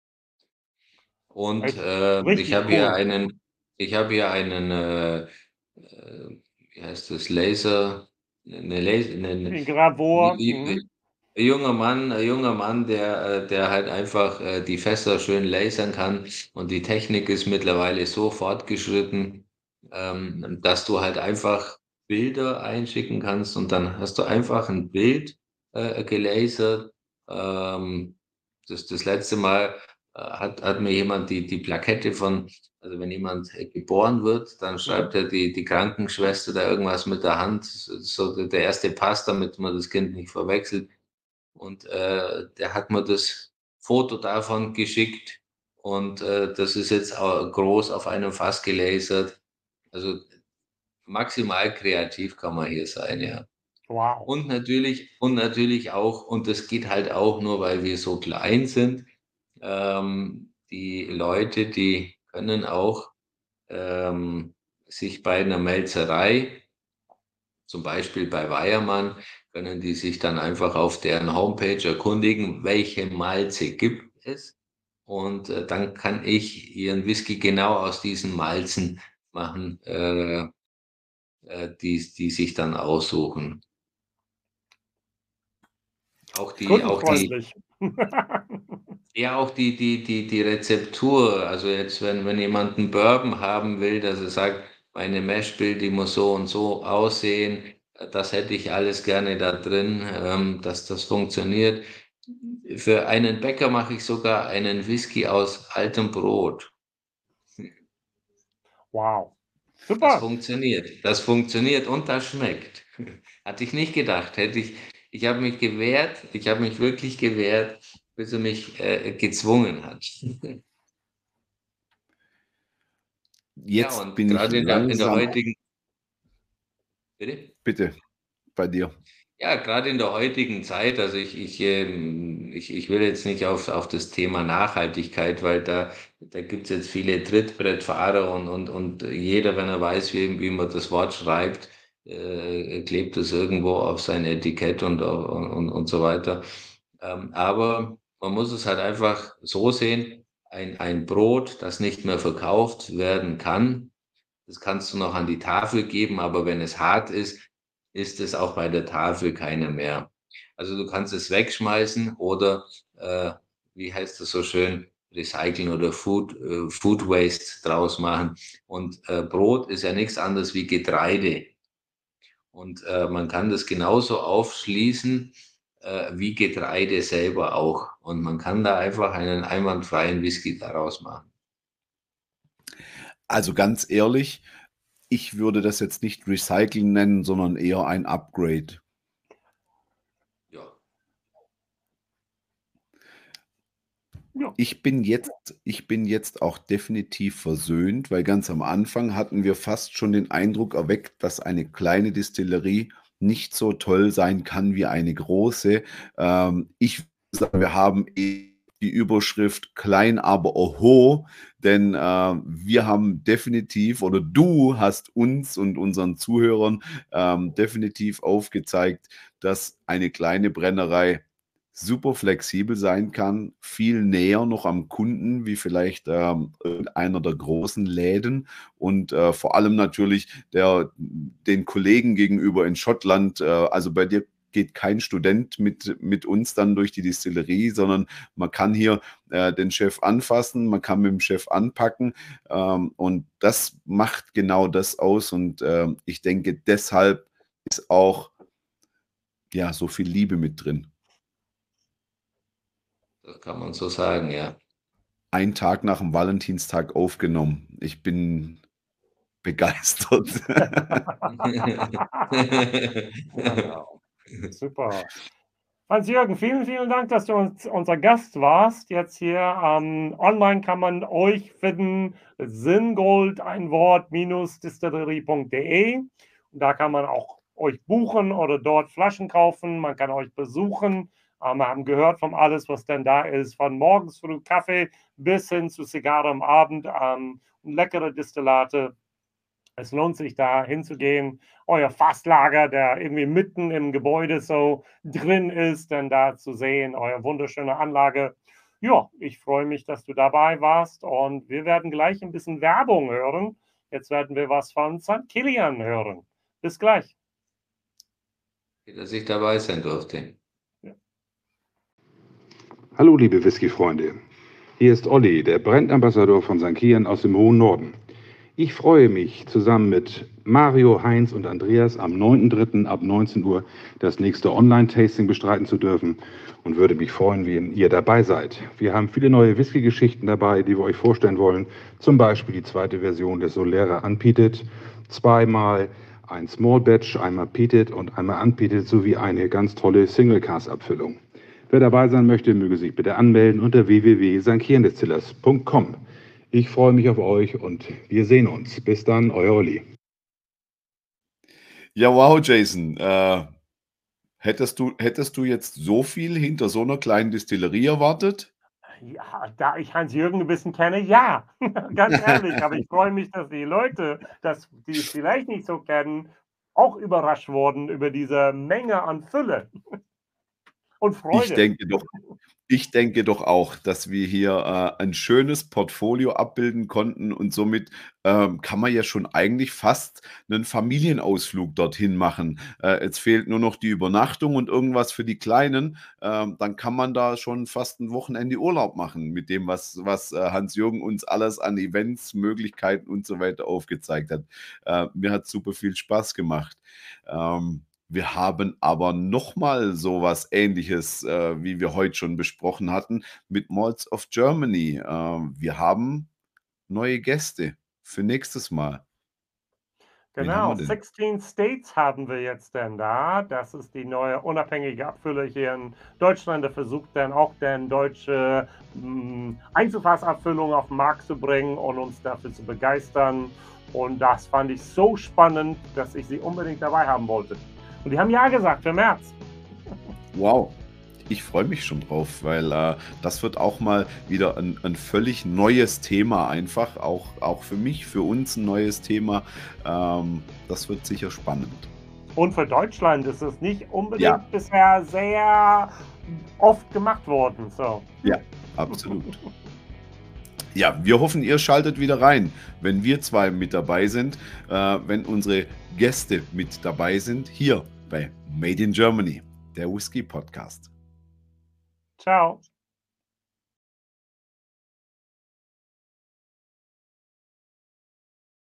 Und
Echt
äh, ich
richtig
habe hier
cool.
einen, ich habe hier einen, äh, äh, wie heißt das, Laser, eine Laser, eine, eine,
In Gravur. Mhm.
ein junger Mann, ein junger Mann, der, äh, der halt einfach äh, die Fässer schön lasern kann und die Technik ist mittlerweile so fortgeschritten, ähm, dass du halt einfach Bilder einschicken kannst und dann hast du einfach ein Bild äh, gelasert. Ähm, das, das letzte Mal äh, hat, hat mir jemand die, die Plakette von, also wenn jemand äh, geboren wird, dann schreibt
Mhm.
er die, die Krankenschwester da irgendwas mit der Hand, so der erste Pass, damit man das Kind nicht verwechselt. Und äh, der hat mir das Foto davon geschickt und äh, das ist jetzt auch groß auf einem Fass gelasert. Also maximal kreativ kann man hier sein, ja.
Wow.
Und natürlich, und natürlich auch, und das geht halt auch nur, weil wir so klein sind, ähm, die Leute, die können auch ähm, sich bei einer Melzerei, zum Beispiel bei Weiermann, können die sich dann einfach auf deren Homepage erkundigen, welche Malze gibt es. Und äh, dann kann ich ihren Whisky genau aus diesen Malzen machen, äh, äh, die, die sich dann aussuchen. Auch die, auch die,
Kundenfreundlich.
ja, auch die, die, die, die Rezeptur. Also jetzt, wenn, wenn jemand einen Bourbon haben will, dass er sagt, meine Mashbill, die muss so und so aussehen, das hätte ich alles gerne da drin, ähm, dass das funktioniert. Für einen Bäcker mache ich sogar einen Whisky aus altem Brot.
Wow.
Das
Super.
funktioniert. Das funktioniert und das schmeckt. Hatte ich nicht gedacht. Hätte ich, ich habe mich gewehrt, ich habe mich wirklich gewehrt, bis er mich äh, gezwungen hat. Ja,
Jetzt
und
bin ich
gerade in der, in der
langsam,
heutigen, bitte?
bitte, bei dir.
Ja, gerade in der heutigen Zeit, also ich, ich, ähm, ich, ich will jetzt nicht auf, auf das Thema Nachhaltigkeit, weil da, da gibt es jetzt viele Trittbrettfahrer und, und, und jeder, wenn er weiß, wie, wie man das Wort schreibt, äh, klebt es irgendwo auf sein Etikett und, und, und so weiter. Ähm, aber man muss es halt einfach so sehen, ein, ein Brot, das nicht mehr verkauft werden kann, das kannst du noch an die Tafel geben, aber wenn es hart ist, ist es auch bei der Tafel keine mehr. Also du kannst es wegschmeißen oder, äh, wie heißt das so schön, recyceln oder Food, äh, Food Waste draus machen. Und äh, Brot ist ja nichts anderes wie Getreide. Und äh, man kann das genauso aufschließen äh, wie Getreide selber auch. Und man kann da einfach einen einwandfreien Whisky daraus machen.
Also ganz ehrlich, ich würde das jetzt nicht Recyceln nennen, sondern eher ein Upgrade.
Ja.
Ja.
Ich bin jetzt, ich bin jetzt auch definitiv versöhnt, weil ganz am Anfang hatten wir fast schon den Eindruck erweckt, dass eine kleine Distillerie nicht so toll sein kann wie eine große. Ähm, ich würde sagen, wir haben eh die Überschrift klein, aber oho, denn äh, wir haben definitiv oder du hast uns und unseren Zuhörern ähm, definitiv aufgezeigt, dass eine kleine Brennerei super flexibel sein kann, viel näher noch am Kunden wie vielleicht ähm, einer der großen Läden und äh, vor allem natürlich der, den Kollegen gegenüber in Schottland. Äh, also bei dir geht kein Student mit, mit uns dann durch die Distillerie, sondern man kann hier äh, den Chef anfassen, man kann mit dem Chef anpacken ähm, und das macht genau das aus und äh, ich denke, deshalb ist auch ja, so viel Liebe mit drin.
Das kann man so sagen, ja.
Ein Tag nach dem Valentinstag aufgenommen. Ich bin begeistert.
Genau. Super. Hans-Jürgen, vielen, vielen Dank, dass du uns, unser Gast warst. Jetzt hier ähm, online kann man euch finden, Singold, ein Wort, minus distillerie punkt de. Und da kann man auch euch buchen oder dort Flaschen kaufen. Man kann euch besuchen. Ähm, wir haben gehört von alles, was denn da ist, von morgens früh Kaffee bis hin zu Zigarre am Abend ähm, und leckere Destillate. Es lohnt sich, da hinzugehen. Euer Fasslager, der irgendwie mitten im Gebäude so drin ist, dann da zu sehen, eure wunderschöne Anlage. Ja, ich freue mich, dass du dabei warst und wir werden gleich ein bisschen Werbung hören. Jetzt werden wir was von Sankt Kilian hören. Bis gleich.
Dass ich dabei sein durfte.
Ja.
Hallo liebe Whisky-Freunde, hier ist Olli, der Brandambassador von Sankt Kilian aus dem hohen Norden. Ich freue mich, zusammen mit Mario, Heinz und Andreas am neunten dritten ab neunzehn Uhr das nächste Online-Tasting bestreiten zu dürfen und würde mich freuen, wenn ihr dabei seid. Wir haben viele neue Whisky-Geschichten dabei, die wir euch vorstellen wollen. Zum Beispiel die zweite Version des Solera Unpeated, zweimal ein Small Batch, einmal Peated und einmal Unpeated sowie eine ganz tolle Single-Cast-Abfüllung. Wer dabei sein möchte, möge sich bitte anmelden unter w w w punkt sankt kilian distillers punkt com. Ich freue mich auf euch und wir sehen uns. Bis dann, euer Olli.
Ja, wow, Jason. Äh, hättest du, hättest du jetzt so viel hinter so einer kleinen Distillerie erwartet?
Ja, da ich Hans-Jürgen ein bisschen kenne, ja. Ganz ehrlich. Aber ich freue mich, dass die Leute, dass die es vielleicht nicht so kennen, auch überrascht wurden über diese Menge an Fülle und Freude.
Ich denke doch, ich denke doch auch, dass wir hier äh, ein schönes Portfolio abbilden konnten und somit ähm, kann man ja schon eigentlich fast einen Familienausflug dorthin machen. Äh, jetzt fehlt nur noch die Übernachtung und irgendwas für die Kleinen. Ähm, dann kann man da schon fast ein Wochenende Urlaub machen mit dem, was, was äh, Hans-Jürgen uns alles an Events, Möglichkeiten und so weiter aufgezeigt hat. Äh, mir hat super viel Spaß gemacht. Ähm, Wir haben aber nochmal so was Ähnliches, äh, wie wir heute schon besprochen hatten, mit Malts of Germany. Ähm, wir haben neue Gäste für nächstes Mal. Wen haben
Genau,
wir denn?
sechzehn States haben wir jetzt denn da. Das ist die neue unabhängige Abfüller hier in Deutschland. Der versucht dann auch dann deutsche mh, Einzelfassabfüllung auf den Markt zu bringen und uns dafür zu begeistern. Und das fand ich so spannend, dass ich sie unbedingt dabei haben wollte. Und die haben ja gesagt für März.
Wow, ich freue mich schon drauf, weil äh, das wird auch mal wieder ein, ein völlig neues Thema einfach, auch, auch für mich, für uns ein neues Thema. Ähm, das wird sicher spannend.
Und für Deutschland ist es nicht unbedingt
Ja.
bisher sehr oft gemacht worden. So.
Ja, absolut. Ja, wir hoffen, ihr schaltet wieder rein, wenn wir zwei mit dabei sind, äh, wenn unsere Gäste mit dabei sind, hier bei Made in Germany, der Whisky Podcast.
Ciao.